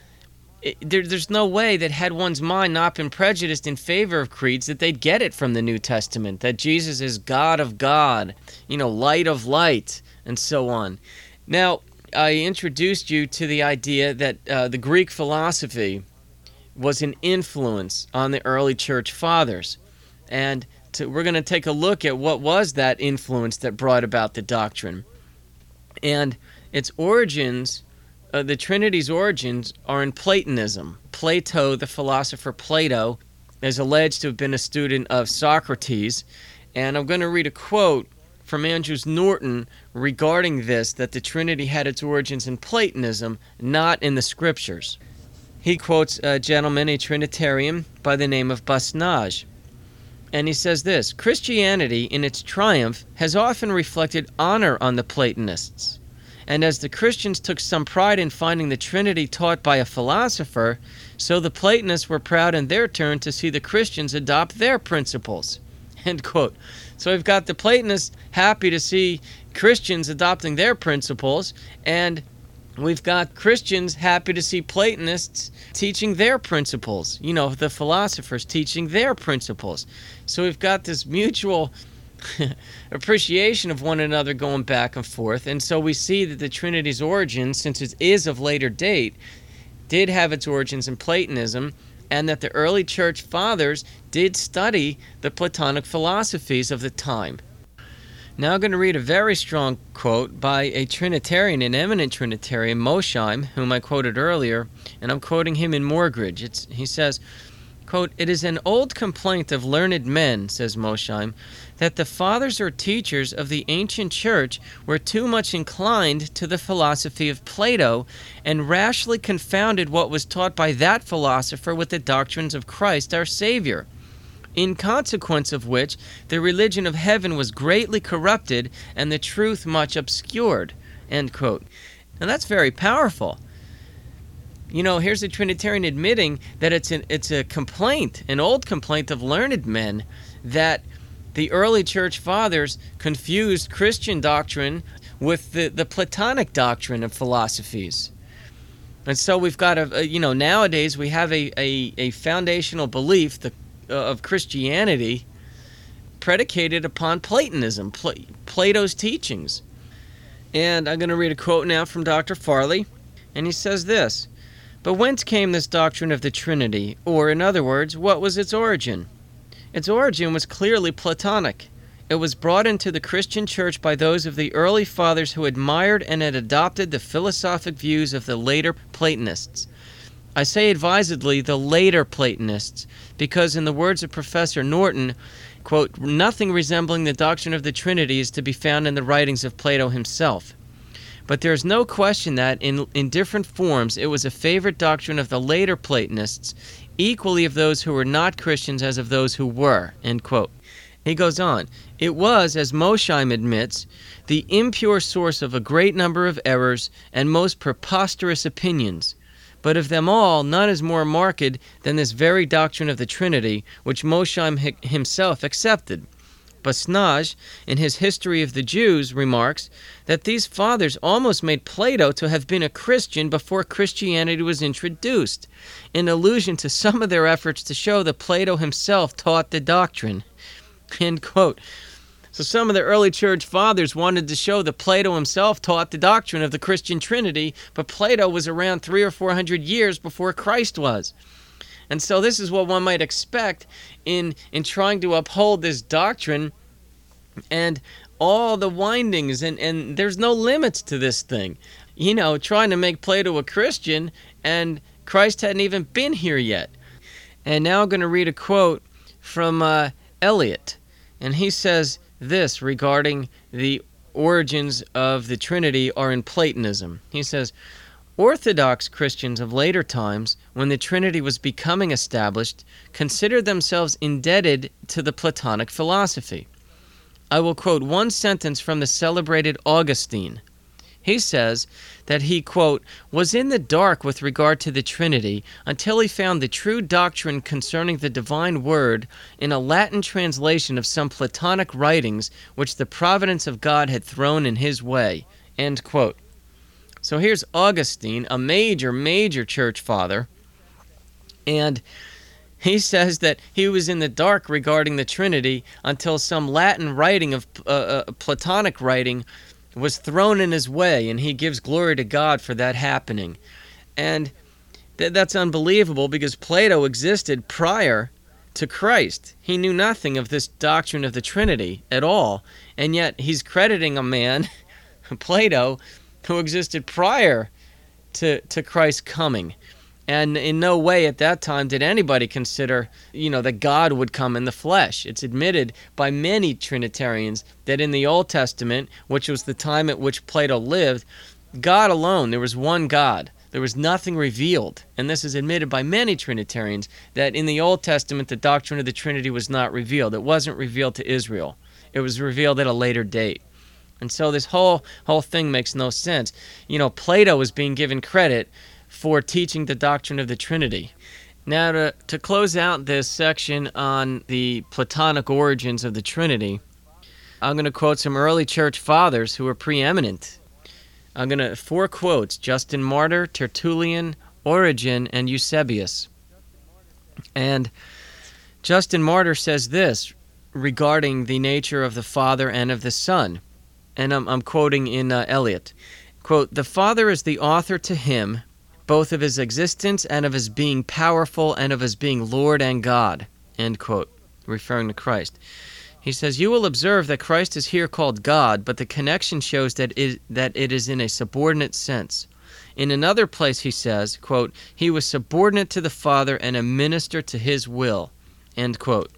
there's no way that had one's mind not been prejudiced in favor of creeds that they'd get it from the New Testament, that Jesus is God of God, light of light, and so on. Now, I introduced you to the idea that the Greek philosophy was an influence on the early church fathers, and we're going to take a look at what was that influence that brought about the doctrine. And its origins, the Trinity's origins, are in Platonism. Plato, the philosopher Plato, is alleged to have been a student of Socrates. And I'm going to read a quote from Andrews Norton regarding this, that the Trinity had its origins in Platonism, not in the Scriptures. he quotes a gentleman, a Trinitarian, by the name of Basnage. And he says this: Christianity, in its triumph, has often reflected honor on the Platonists. And as the Christians took some pride in finding the Trinity taught by a philosopher, so the Platonists were proud in their turn to see the Christians adopt their principles. End quote. So we've got the Platonists happy to see Christians adopting their principles, and we've got Christians happy to see Platonists teaching their principles. You know, the philosophers teaching their principles. So we've got this mutual appreciation of one another going back and forth. And so we see that the Trinity's origin, since it is of later date, did have its origins in Platonism, and that the early church fathers did study the Platonic philosophies of the time. Now I'm going to read a very strong quote by a Trinitarian, an eminent Trinitarian, Mosheim, whom I quoted earlier, and I'm quoting him in Morgridge. He says, quote, "It is an old complaint of learned men," says Mosheim, "that the fathers or teachers of the ancient church were too much inclined to the philosophy of Plato and rashly confounded what was taught by that philosopher with the doctrines of Christ our Savior, in consequence of which the religion of heaven was greatly corrupted and the truth much obscured." End quote. And that's very powerful. You know, here's a Trinitarian admitting that it's a complaint, an old complaint of learned men, that the early church fathers confused Christian doctrine with the Platonic doctrine of philosophies. And so we've got nowadays we have a foundational belief of Christianity predicated upon Platonism, Plato's teachings. And I'm going to read a quote now from Dr. Farley, and he says this: "But whence came this doctrine of the Trinity? Or, in other words, what was its origin? Its origin was clearly Platonic. It was brought into the Christian church by those of the early fathers who admired and had adopted the philosophic views of the later Platonists. I say advisedly the later Platonists, because in the words of Professor Norton, quote, nothing resembling the doctrine of the Trinity is to be found in the writings of Plato himself. But there is no question that, in different forms, it was a favorite doctrine of the later Platonists, equally of those who were not Christians as of those who were." End quote. He goes on, "It was, as Mosheim admits, the impure source of a great number of errors and most preposterous opinions. But of them all, none is more marked than this very doctrine of the Trinity, which Mosheim himself accepted. Basnage, in his History of the Jews, remarks that these fathers almost made Plato to have been a Christian before Christianity was introduced, in allusion to some of their efforts to show that Plato himself taught the doctrine." End quote. So some of the early church fathers wanted to show that Plato himself taught the doctrine of the Christian Trinity, but Plato was around 300 or 400 years before Christ was. And so this is what one might expect in trying to uphold this doctrine and all the windings, and there's no limits to this thing. You know, trying to make Plato a Christian, and Christ hadn't even been here yet. And now I'm going to read a quote from Eliot, and he says this regarding the origins of the Trinity are in Platonism. He says, "Orthodox Christians of later times, when the Trinity was becoming established, considered themselves indebted to the Platonic philosophy. I will quote one sentence from the celebrated Augustine. He says that he, quote, was in the dark with regard to the Trinity until he found the true doctrine concerning the divine word in a Latin translation of some Platonic writings which the providence of God had thrown in his way." End quote. So here's Augustine, a major church father, and he says that he was in the dark regarding the Trinity until some Latin writing of Platonic writing was thrown in his way, and he gives glory to God for that happening. And that's unbelievable, because Plato existed prior to Christ. He knew nothing of this doctrine of the Trinity at all, and yet he's crediting a man, Plato, who existed prior to Christ's coming. And in no way at that time did anybody consider, that God would come in the flesh. It's admitted by many Trinitarians that in the Old Testament, which was the time at which Plato lived, God alone, there was one God. There was nothing revealed, and this is admitted by many Trinitarians, that in the Old Testament the doctrine of the Trinity was not revealed. It wasn't revealed to Israel. It was revealed at a later date. And so this whole thing makes no sense. Plato was being given credit for teaching the doctrine of the Trinity. Now, to close out this section on the Platonic origins of the Trinity, I'm going to quote some early church fathers who were preeminent. I'm going to 4 quotes: Justin Martyr, Tertullian, Origen, and Eusebius. And Justin Martyr says this regarding the nature of the Father and of the Son. And I'm quoting in Eliot. Quote, "The Father is the author to him, both of his existence and of his being powerful and of his being Lord and God." End quote, referring to Christ. He says, "You will observe that Christ is here called God, but the connection shows that it is in a subordinate sense. In another place he says, quote, 'He was subordinate to the Father and a minister to his will.'" End quote.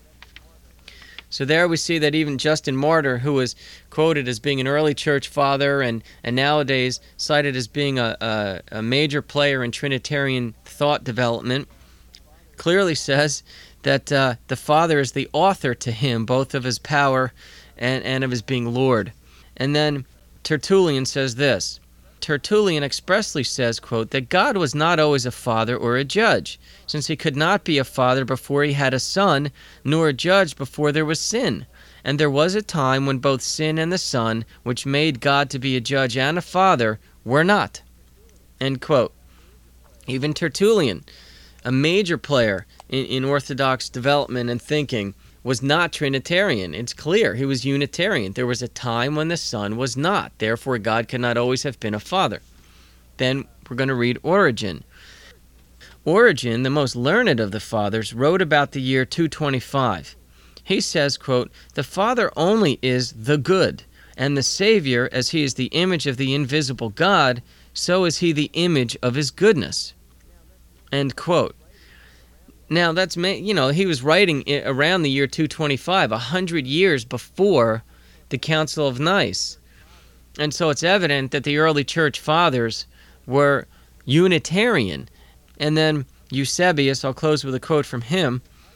So there we see that even Justin Martyr, who was quoted as being an early church father and nowadays cited as being a major player in Trinitarian thought development, clearly says that the Father is the author to him, both of his power and of his being Lord. And then Tertullian says this. Tertullian expressly says, quote, "that God was not always a father or a judge, since he could not be a father before he had a son, nor a judge before there was sin. And there was a time when both sin and the Son, which made God to be a judge and a father, were not." End quote. Even Tertullian, a major player in Orthodox development and thinking, was not Trinitarian. It's clear he was Unitarian. There was a time when the Son was not. Therefore, God could not always have been a father. Then we're going to read Origen. Origen, the most learned of the fathers, wrote about the year 225. He says, quote, "The Father only is the good, and the Savior, as he is the image of the invisible God, so is he the image of his goodness." End quote. Now, he was writing around the year 225, 100 years before the Council of Nice. And so it's evident that the early church fathers were Unitarian. And then Eusebius, I'll close with a quote from him.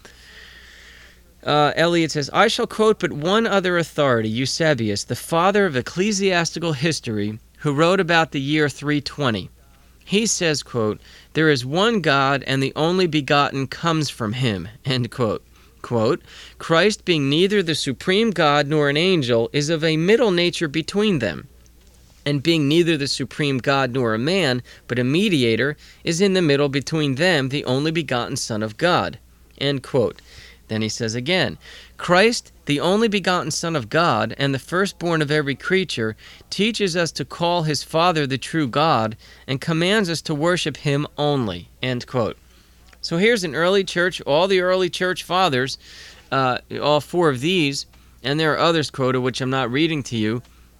Eliot says, "I shall quote but one other authority, Eusebius, the father of ecclesiastical history, who wrote about the year 320. He says, quote, 'There is one God, and the only begotten comes from him,' end quote. Quote, 'Christ being neither the supreme God nor an angel is of a middle nature between them, and being neither the supreme God nor a man, but a mediator, is in the middle between them, the only begotten Son of God,' end quote. Then he says again, 'Christ, the only begotten Son of God, and the firstborn of every creature, teaches us to call his Father the true God, and commands us to worship him only,' end quote. So here's an early church, all the early church fathers, all 4 of these, and there are others quoted which I'm not reading to you,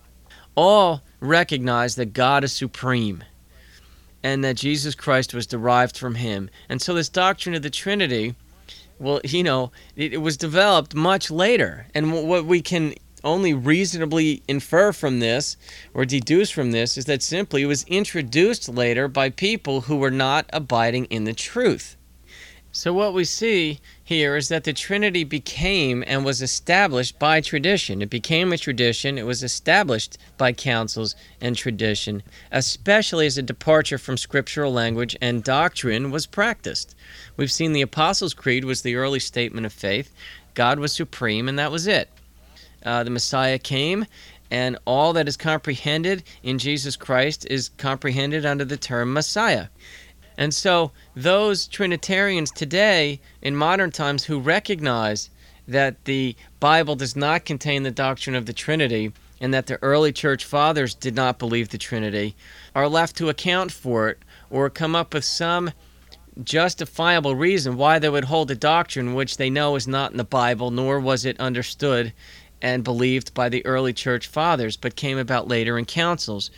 all recognize that God is supreme and that Jesus Christ was derived from him. And so this doctrine of the Trinity, well, it was developed much later. And what we can only reasonably infer from this or deduce from this is that simply it was introduced later by people who were not abiding in the truth. So what we see here is that the Trinity became and was established by tradition. It became a tradition. It was established by councils and tradition, especially as a departure from scriptural language and doctrine was practiced. We've seen the Apostles' Creed was the early statement of faith. God was supreme, and that was it. The Messiah came, and all that is comprehended in Jesus Christ is comprehended under the term Messiah. And so those Trinitarians today, in modern times, who recognize that the Bible does not contain the doctrine of the Trinity and that the early church fathers did not believe the Trinity, are left to account for it or come up with some justifiable reason why they would hold a doctrine which they know is not in the Bible, nor was it understood and believed by the early church fathers, but came about later in councils.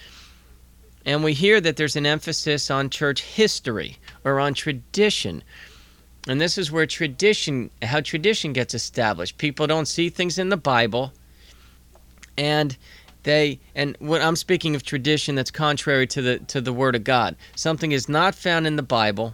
And we hear that there's an emphasis on church history or on tradition. And this is where how tradition gets established. People don't see things in the Bible, and and when I'm speaking of tradition that's contrary to the Word of God, something is not found in the Bible,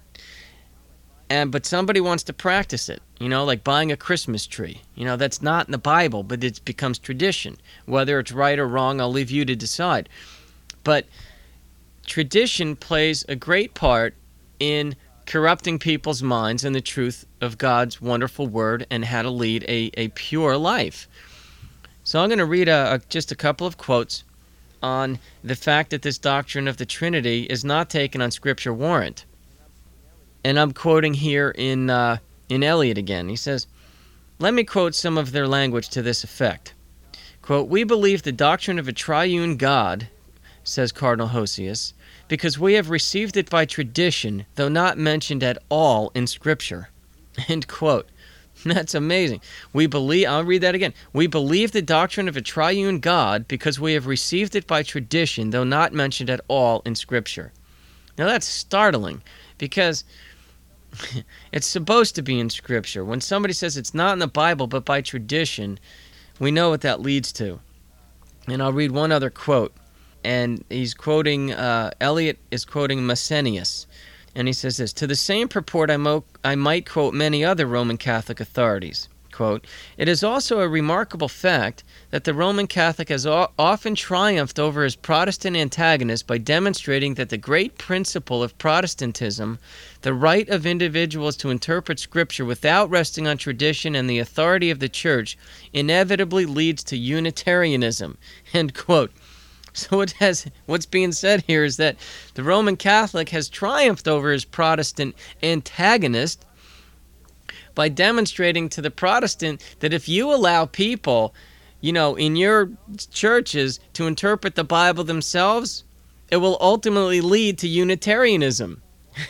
but somebody wants to practice it, like buying a Christmas tree. That's not in the Bible, but it becomes tradition. Whether it's right or wrong, I'll leave you to decide. But tradition plays a great part in corrupting people's minds and the truth of God's wonderful Word and how to lead a pure life. So I'm going to read just a couple of quotes on the fact that this doctrine of the Trinity is not taken on Scripture warrant. And I'm quoting here in Eliot again. He says, let me quote some of their language to this effect. Quote, we believe the doctrine of a triune God, says Cardinal Hosius, because we have received it by tradition, though not mentioned at all in Scripture. End quote. That's amazing. I'll read that again. We believe the doctrine of a triune God because we have received it by tradition, though not mentioned at all in Scripture. Now that's startling, because it's supposed to be in Scripture. When somebody says it's not in the Bible but by tradition, we know what that leads to. And I'll read one other quote. And he's quoting, Eliot is quoting Masenius. And he says this, to the same purport I might quote many other Roman Catholic authorities. Quote, it is also a remarkable fact that the Roman Catholic has often triumphed over his Protestant antagonist by demonstrating that the great principle of Protestantism, the right of individuals to interpret Scripture without resting on tradition and the authority of the Church, inevitably leads to Unitarianism. End quote. So what's being said here is that the Roman Catholic has triumphed over his Protestant antagonist by demonstrating to the Protestant that if you allow people, in your churches to interpret the Bible themselves, it will ultimately lead to Unitarianism.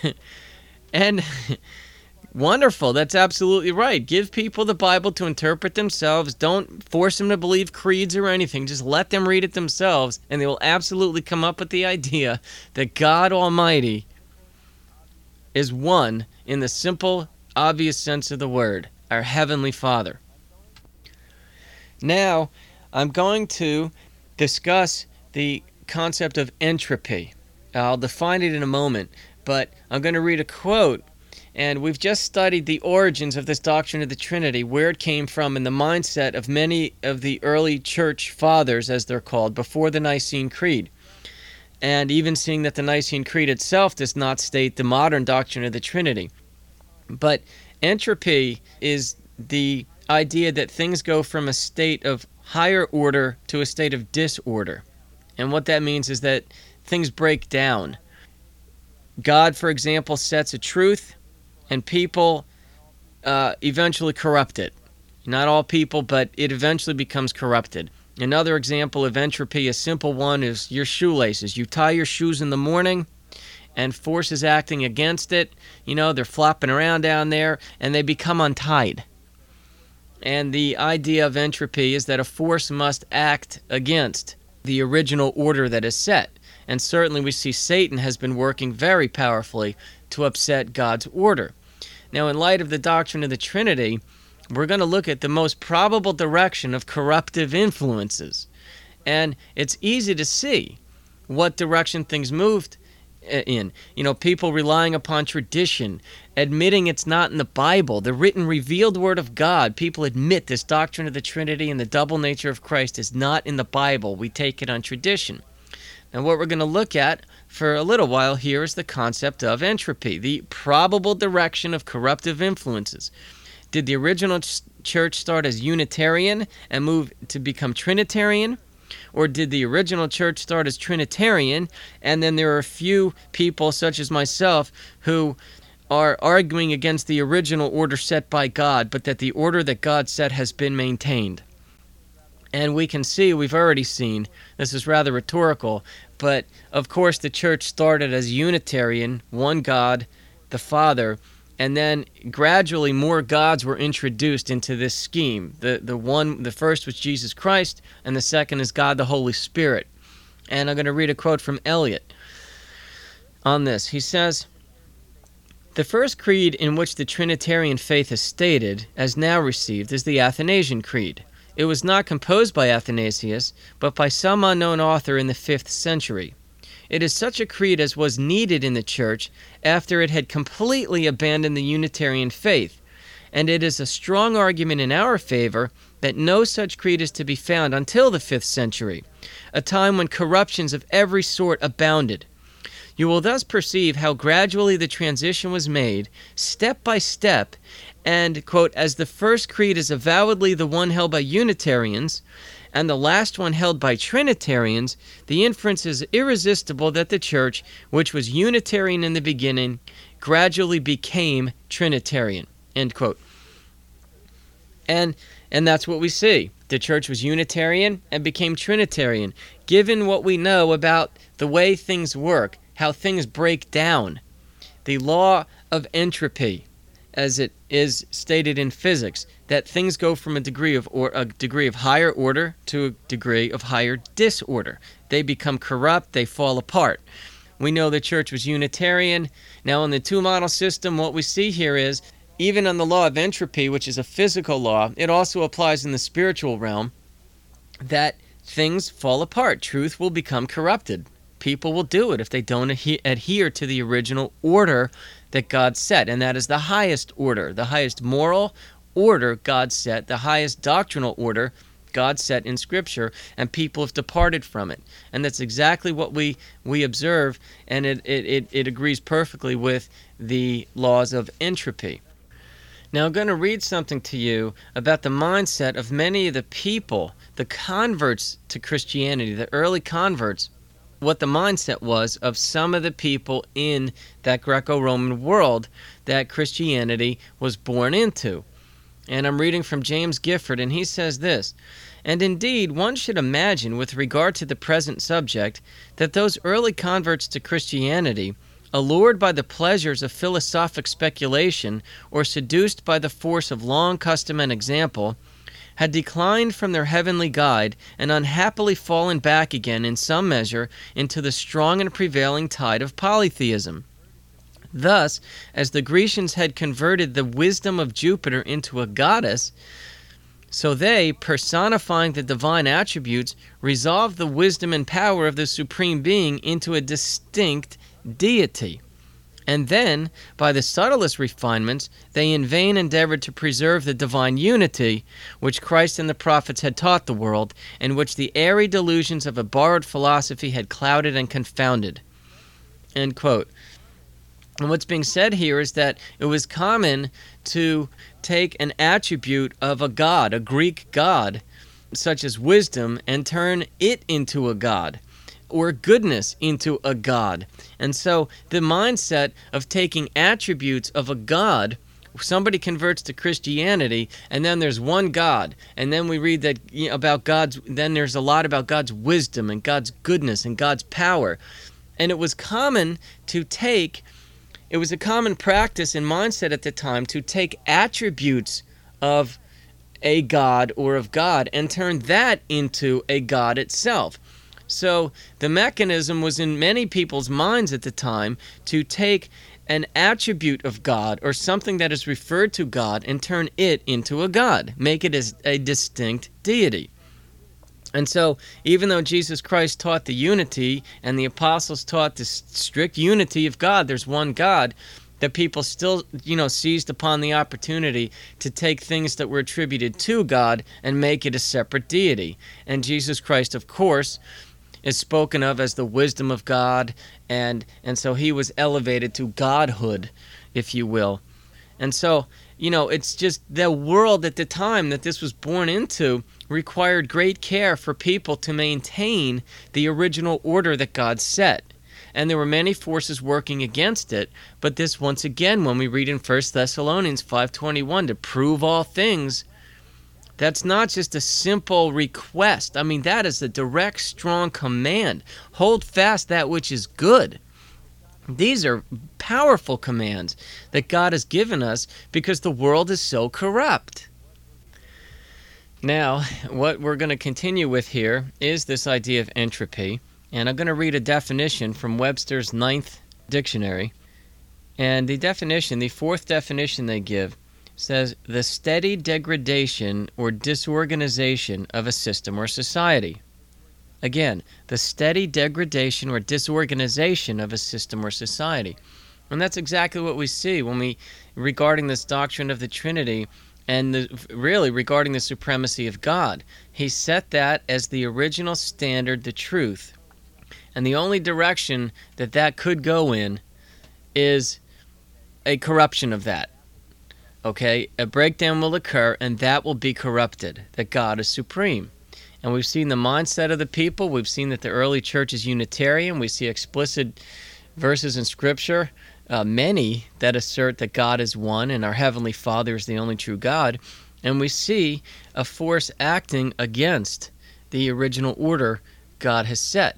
And wonderful, that's absolutely right. Give people the Bible to interpret themselves. Don't force them to believe creeds or anything. Just let them read it themselves, and they will absolutely come up with the idea that God Almighty is one in the simple, obvious sense of the word, our Heavenly Father. Now, I'm going to discuss the concept of entropy. I'll define it in a moment, but I'm going to read a quote. And we've just studied the origins of this doctrine of the Trinity, where it came from, and the mindset of many of the early church fathers, as they're called, before the Nicene Creed. And even seeing that the Nicene Creed itself does not state the modern doctrine of the Trinity. But entropy is the idea that things go from a state of higher order to a state of disorder. And what that means is that things break down. God, for example, sets a truth, and people eventually corrupt it. Not all people, but it eventually becomes corrupted. Another example of entropy, a simple one, is your shoelaces. You tie your shoes in the morning, and force is acting against it. They're flopping around down there, and they become untied. And the idea of entropy is that a force must act against the original order that is set. And certainly we see Satan has been working very powerfully to upset God's order. Now, in light of the doctrine of the Trinity, we're going to look at the most probable direction of corruptive influences. And it's easy to see what direction things moved in. People relying upon tradition, admitting it's not in the Bible, the written, revealed Word of God. People admit this doctrine of the Trinity and the double nature of Christ is not in the Bible. We take it on tradition. Now, what we're going to look at for a little while here is the concept of entropy, the probable direction of corruptive influences. Did the original church start as Unitarian and move to become Trinitarian? Or did the original church start as Trinitarian, and then there are a few people, such as myself, who are arguing against the original order set by God, but that the order that God set has been maintained? And we've already seen, this is rather rhetorical, but of course the church started as Unitarian, one God, the Father, and then gradually more gods were introduced into this scheme. The first was Jesus Christ, and the second is God the Holy Spirit. And I'm going to read a quote from Eliot on this. He says, the first creed in which the Trinitarian faith is stated, as now received, is the Athanasian Creed. It was not composed by Athanasius, but by some unknown author in the 5th century. It is such a creed as was needed in the Church after it had completely abandoned the Unitarian faith, and it is a strong argument in our favor that no such creed is to be found until the 5th century, a time when corruptions of every sort abounded. You will thus perceive how gradually the transition was made, step by step, and, quote, as the first creed is avowedly the one held by Unitarians, and the last one held by Trinitarians, the inference is irresistible that the Church, which was Unitarian in the beginning, gradually became Trinitarian, end quote. And that's what we see. The Church was Unitarian and became Trinitarian. Given what we know about the way things work, how things break down, the law of entropy, as it is stated in physics, that things go from a degree of higher order to a degree of higher disorder. They become corrupt, they fall apart. We know the Church was Unitarian. Now in the two-model system, what we see here is, even on the law of entropy, which is a physical law, it also applies in the spiritual realm, that things fall apart. Truth will become corrupted. People will do it if they don't adhere to the original order that God set, and that is the highest order, the highest moral order God set, the highest doctrinal order God set in Scripture, and people have departed from it. And that's exactly what we observe, and it agrees perfectly with the laws of entropy. Now I'm going to read something to you about the mindset of many of the people, the converts to Christianity, the early converts, what the mindset was of some of the people in that Greco-Roman world that Christianity was born into. And I'm reading from James Gifford, and he says this, "And indeed, one should imagine, with regard to the present subject, that those early converts to Christianity, allured by the pleasures of philosophic speculation or seduced by the force of long custom and example, had declined from their heavenly guide and unhappily fallen back again in some measure into the strong and prevailing tide of polytheism. Thus, as the Grecians had converted the wisdom of Jupiter into a goddess, so they, personifying the divine attributes, resolved the wisdom and power of the Supreme Being into a distinct deity. And then, by the subtlest refinements, they in vain endeavored to preserve the divine unity which Christ and the prophets had taught the world, and which the airy delusions of a borrowed philosophy had clouded and confounded." End quote. And what's being said here is that it was common to take an attribute of a god, a Greek god, such as wisdom, and turn it into a god, or goodness into a god. And so the mindset of taking attributes of a god, somebody converts to Christianity, and then there's one God, and then we read that about then there's a lot about God's wisdom and God's goodness and God's power. And it was a common practice and mindset at the time to take attributes of a god or of God and turn that into a god itself. So the mechanism was in many people's minds at the time to take an attribute of God or something that is referred to God and turn it into a god, make it as a distinct deity. And so even though Jesus Christ taught the unity and the apostles taught the strict unity of God, there's one God, that people still, seized upon the opportunity to take things that were attributed to God and make it a separate deity. And Jesus Christ, of course, is spoken of as the wisdom of God, and so he was elevated to godhood, if you will. And so, it's just the world at the time that this was born into required great care for people to maintain the original order that God set. And there were many forces working against it, but this once again, when we read in 1 Thessalonians 5:21, to prove all things, that's not just a simple request. I mean, that is a direct, strong command. Hold fast that which is good. These are powerful commands that God has given us because the world is so corrupt. Now, what we're going to continue with here is this idea of entropy. And I'm going to read a definition from Webster's 9th dictionary. And the definition, the fourth definition they give, says the steady degradation or disorganization of a system or society. Again, the steady degradation or disorganization of a system or society. And that's exactly what we see when we, regarding this doctrine of the Trinity and really regarding the supremacy of God. He set that as the original standard, the truth. And the only direction that that could go in is a corruption of that. Okay? A breakdown will occur, and that will be corrupted, that God is supreme. And we've seen the mindset of the people. We've seen that the early church is Unitarian. We see explicit verses in Scripture, many that assert that God is one and our Heavenly Father is the only true God. And we see a force acting against the original order God has set.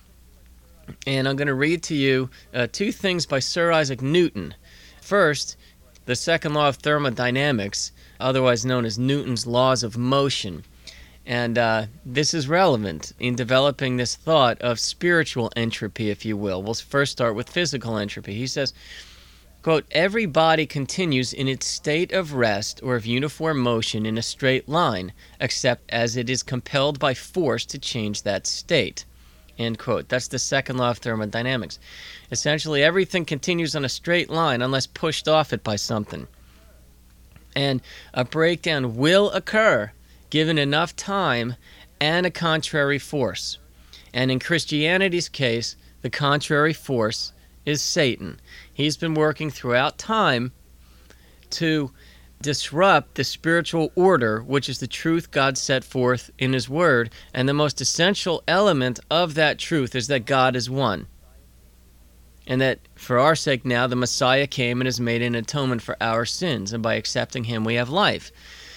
And I'm going to read to you two things by Sir Isaac Newton. First, the second law of thermodynamics, otherwise known as Newton's laws of motion. And this is relevant in developing this thought of spiritual entropy, if you will. We'll first start with physical entropy. He says, quote, every body continues in its state of rest or of uniform motion in a straight line, except as it is compelled by force to change that state. End quote. That's the second law of thermodynamics. Essentially, everything continues on a straight line unless pushed off it by something. And a breakdown will occur given enough time and a contrary force. And in Christianity's case, the contrary force is Satan. He's been working throughout time to disrupt the spiritual order, which is the truth God set forth in His Word. And the most essential element of that truth is that God is one. And that for our sake now, the Messiah came and has made an atonement for our sins. And by accepting Him, we have life.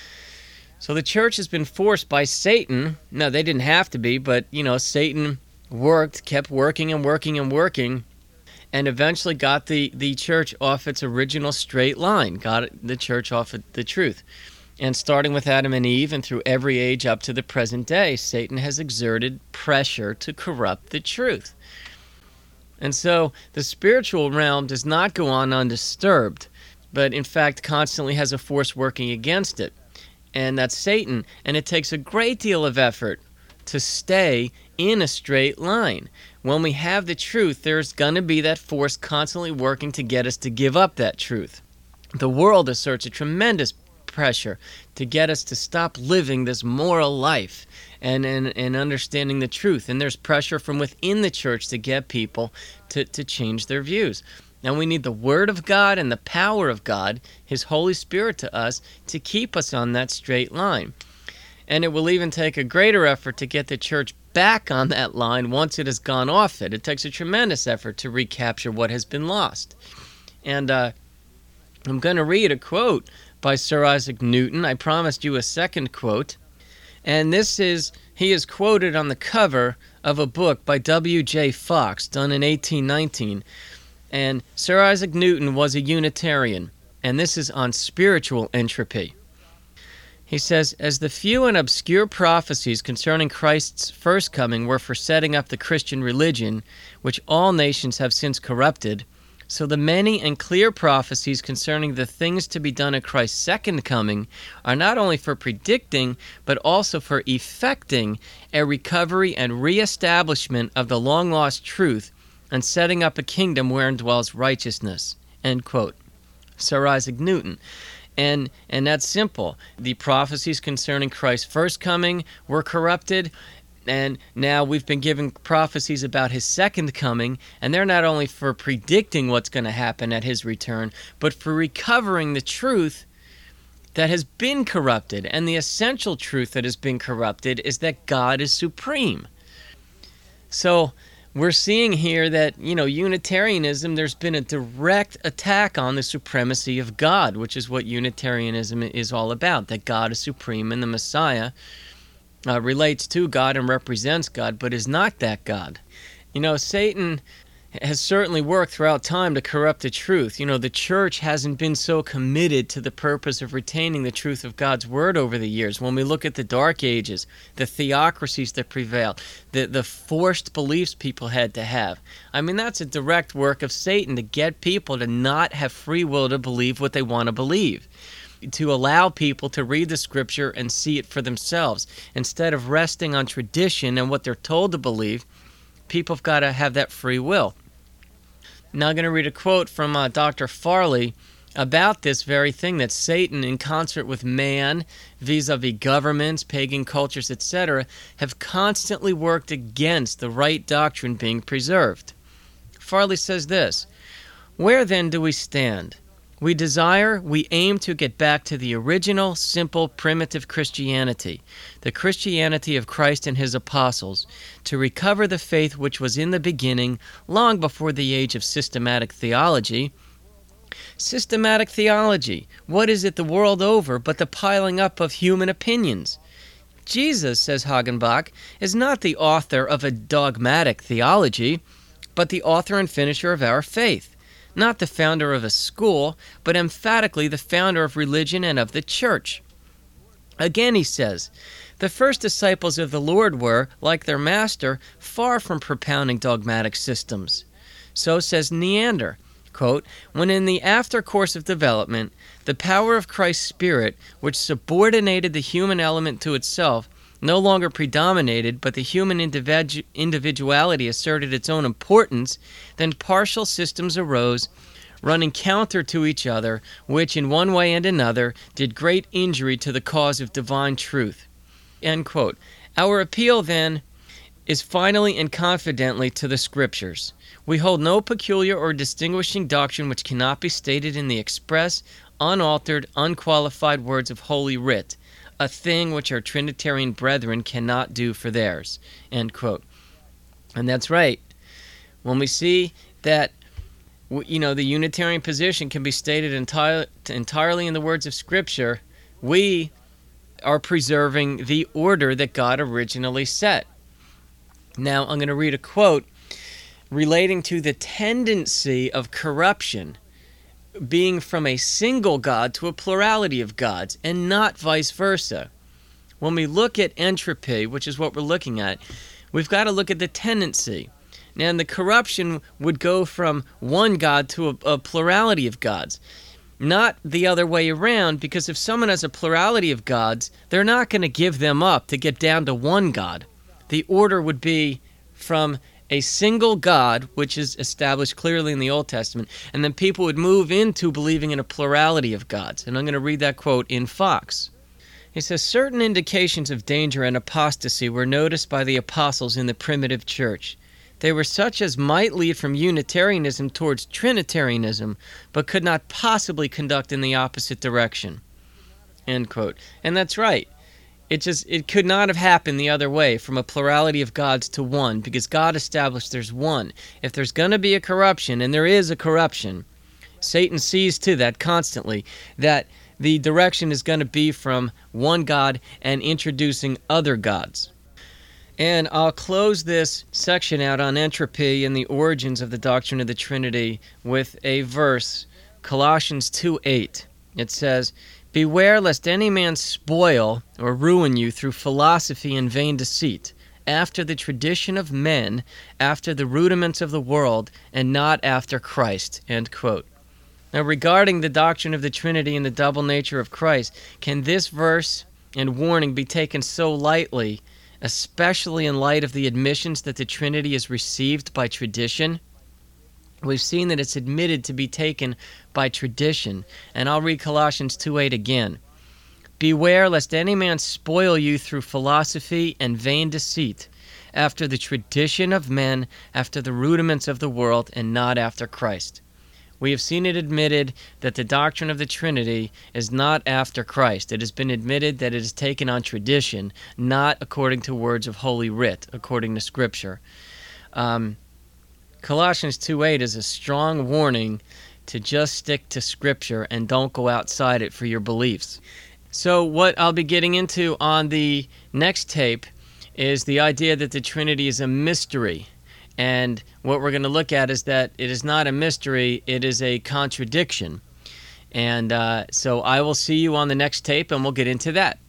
So the church has been forced by Satan. No, they didn't have to be, but, Satan kept working and working and working, and eventually got the church off its original straight line, got the church off of the truth. And starting with Adam and Eve and through every age up to the present day, Satan has exerted pressure to corrupt the truth. And so the spiritual realm does not go on undisturbed, but in fact constantly has a force working against it. And that's Satan. And it takes a great deal of effort to stay in a straight line. When we have the truth, there's going to be that force constantly working to get us to give up that truth. The world asserts a tremendous pressure to get us to stop living this moral life and understanding the truth. And there's pressure from within the church to get people to change their views. And we need the Word of God and the power of God, His Holy Spirit to us, to keep us on that straight line. And it will even take a greater effort to get the church back on that line once it has gone off it. It takes a tremendous effort to recapture what has been lost. And I'm going to read a quote by Sir Isaac Newton. I promised you a second quote. And he is quoted on the cover of a book by W.J. Fox, done in 1819. And Sir Isaac Newton was a Unitarian, and this is on spiritual entropy. He says, as the few and obscure prophecies concerning Christ's first coming were for setting up the Christian religion, which all nations have since corrupted, so the many and clear prophecies concerning the things to be done at Christ's second coming are not only for predicting, but also for effecting a recovery and reestablishment of the long-lost truth and setting up a kingdom wherein dwells righteousness. End quote. Sir Isaac Newton. And that's simple. The prophecies concerning Christ's first coming were corrupted, and now we've been given prophecies about His second coming, and they're not only for predicting what's going to happen at His return, but for recovering the truth that has been corrupted. And the essential truth that has been corrupted is that God is supreme. So we're seeing here that, Unitarianism, there's been a direct attack on the supremacy of God, which is what Unitarianism is all about, that God is supreme and the Messiah relates to God and represents God, but is not that God. Satan has certainly worked throughout time to corrupt the truth. The church hasn't been so committed to the purpose of retaining the truth of God's Word over the years. When we look at the Dark Ages, the theocracies that prevailed, the forced beliefs people had to have. That's a direct work of Satan to get people to not have free will to believe what they want to believe. to allow people to read the Scripture and see it for themselves. Instead of resting on tradition and what they're told to believe, people have got to have that free will. Now I'm going to read a quote from Dr. Farley about this very thing, that Satan, in concert with man, vis-a-vis governments, pagan cultures, etc., have constantly worked against the right doctrine being preserved. Farley says this: "Where then do we stand? We aim to get back to the original, simple, primitive Christianity, the Christianity of Christ and his apostles, to recover the faith which was in the beginning, long before the age of systematic theology." Systematic theology, what is it the world over but the piling up of human opinions? Jesus, says Hagenbach, is not the author of a dogmatic theology, but the author and finisher of our faith. Not the founder of a school, but emphatically the founder of religion and of the church. Again, he says, the first disciples of the Lord were, like their master, far from propounding dogmatic systems. So says Neander, quote, "When in the after course of development, the power of Christ's Spirit, which subordinated the human element to itself, no longer predominated, but the human individuality asserted its own importance, then partial systems arose, running counter to each other, which in one way and another did great injury to the cause of divine truth." End quote. Our appeal, then, is finally and confidently to the Scriptures. We hold no peculiar or distinguishing doctrine which cannot be stated in the express, unaltered, unqualified words of Holy Writ, a thing which our Trinitarian brethren cannot do for theirs. End quote. And that's right. When we see that, the Unitarian position can be stated entirely in the words of Scripture, we are preserving the order that God originally set. Now, I'm going to read a quote relating to the tendency of corruption being from a single God to a plurality of gods, and not vice versa. When we look at entropy, which is what we're looking at, we've got to look at the tendency. Now, the corruption would go from one God to a plurality of gods, not the other way around, because if someone has a plurality of gods, they're not going to give them up to get down to one God. The order would be from a single God, which is established clearly in the Old Testament, and then people would move into believing in a plurality of gods. And I'm going to read that quote in Fox. He says, "Certain indications of danger and apostasy were noticed by the apostles in the primitive church. They were such as might lead from Unitarianism towards Trinitarianism, but could not possibly conduct in the opposite direction." End quote. And that's right. It could not have happened the other way, from a plurality of gods to one, because God established there's one. If there's going to be a corruption, and there is a corruption, Satan sees to that constantly, that the direction is going to be from one God and introducing other gods. And I'll close this section out on entropy and the origins of the doctrine of the Trinity with a verse, Colossians 2:8. It says, "Beware lest any man spoil or ruin you through philosophy and vain deceit, after the tradition of men, after the rudiments of the world, and not after Christ." End quote. Now, regarding the doctrine of the Trinity and the double nature of Christ, can this verse and warning be taken so lightly, especially in light of the admissions that the Trinity is received by tradition? We've seen that it's admitted to be taken by tradition. And I'll read Colossians 2:8 again. "Beware lest any man spoil you through philosophy and vain deceit, after the tradition of men, after the rudiments of the world, and not after Christ." We have seen it admitted that the doctrine of the Trinity is not after Christ. It has been admitted that it is taken on tradition, not according to words of Holy Writ, according to Scripture. Colossians 2:8 is a strong warning to just stick to Scripture and don't go outside it for your beliefs. So what I'll be getting into on the next tape is the idea that the Trinity is a mystery. And what we're going to look at is that it is not a mystery, it is a contradiction. And so I will see you on the next tape, and we'll get into that.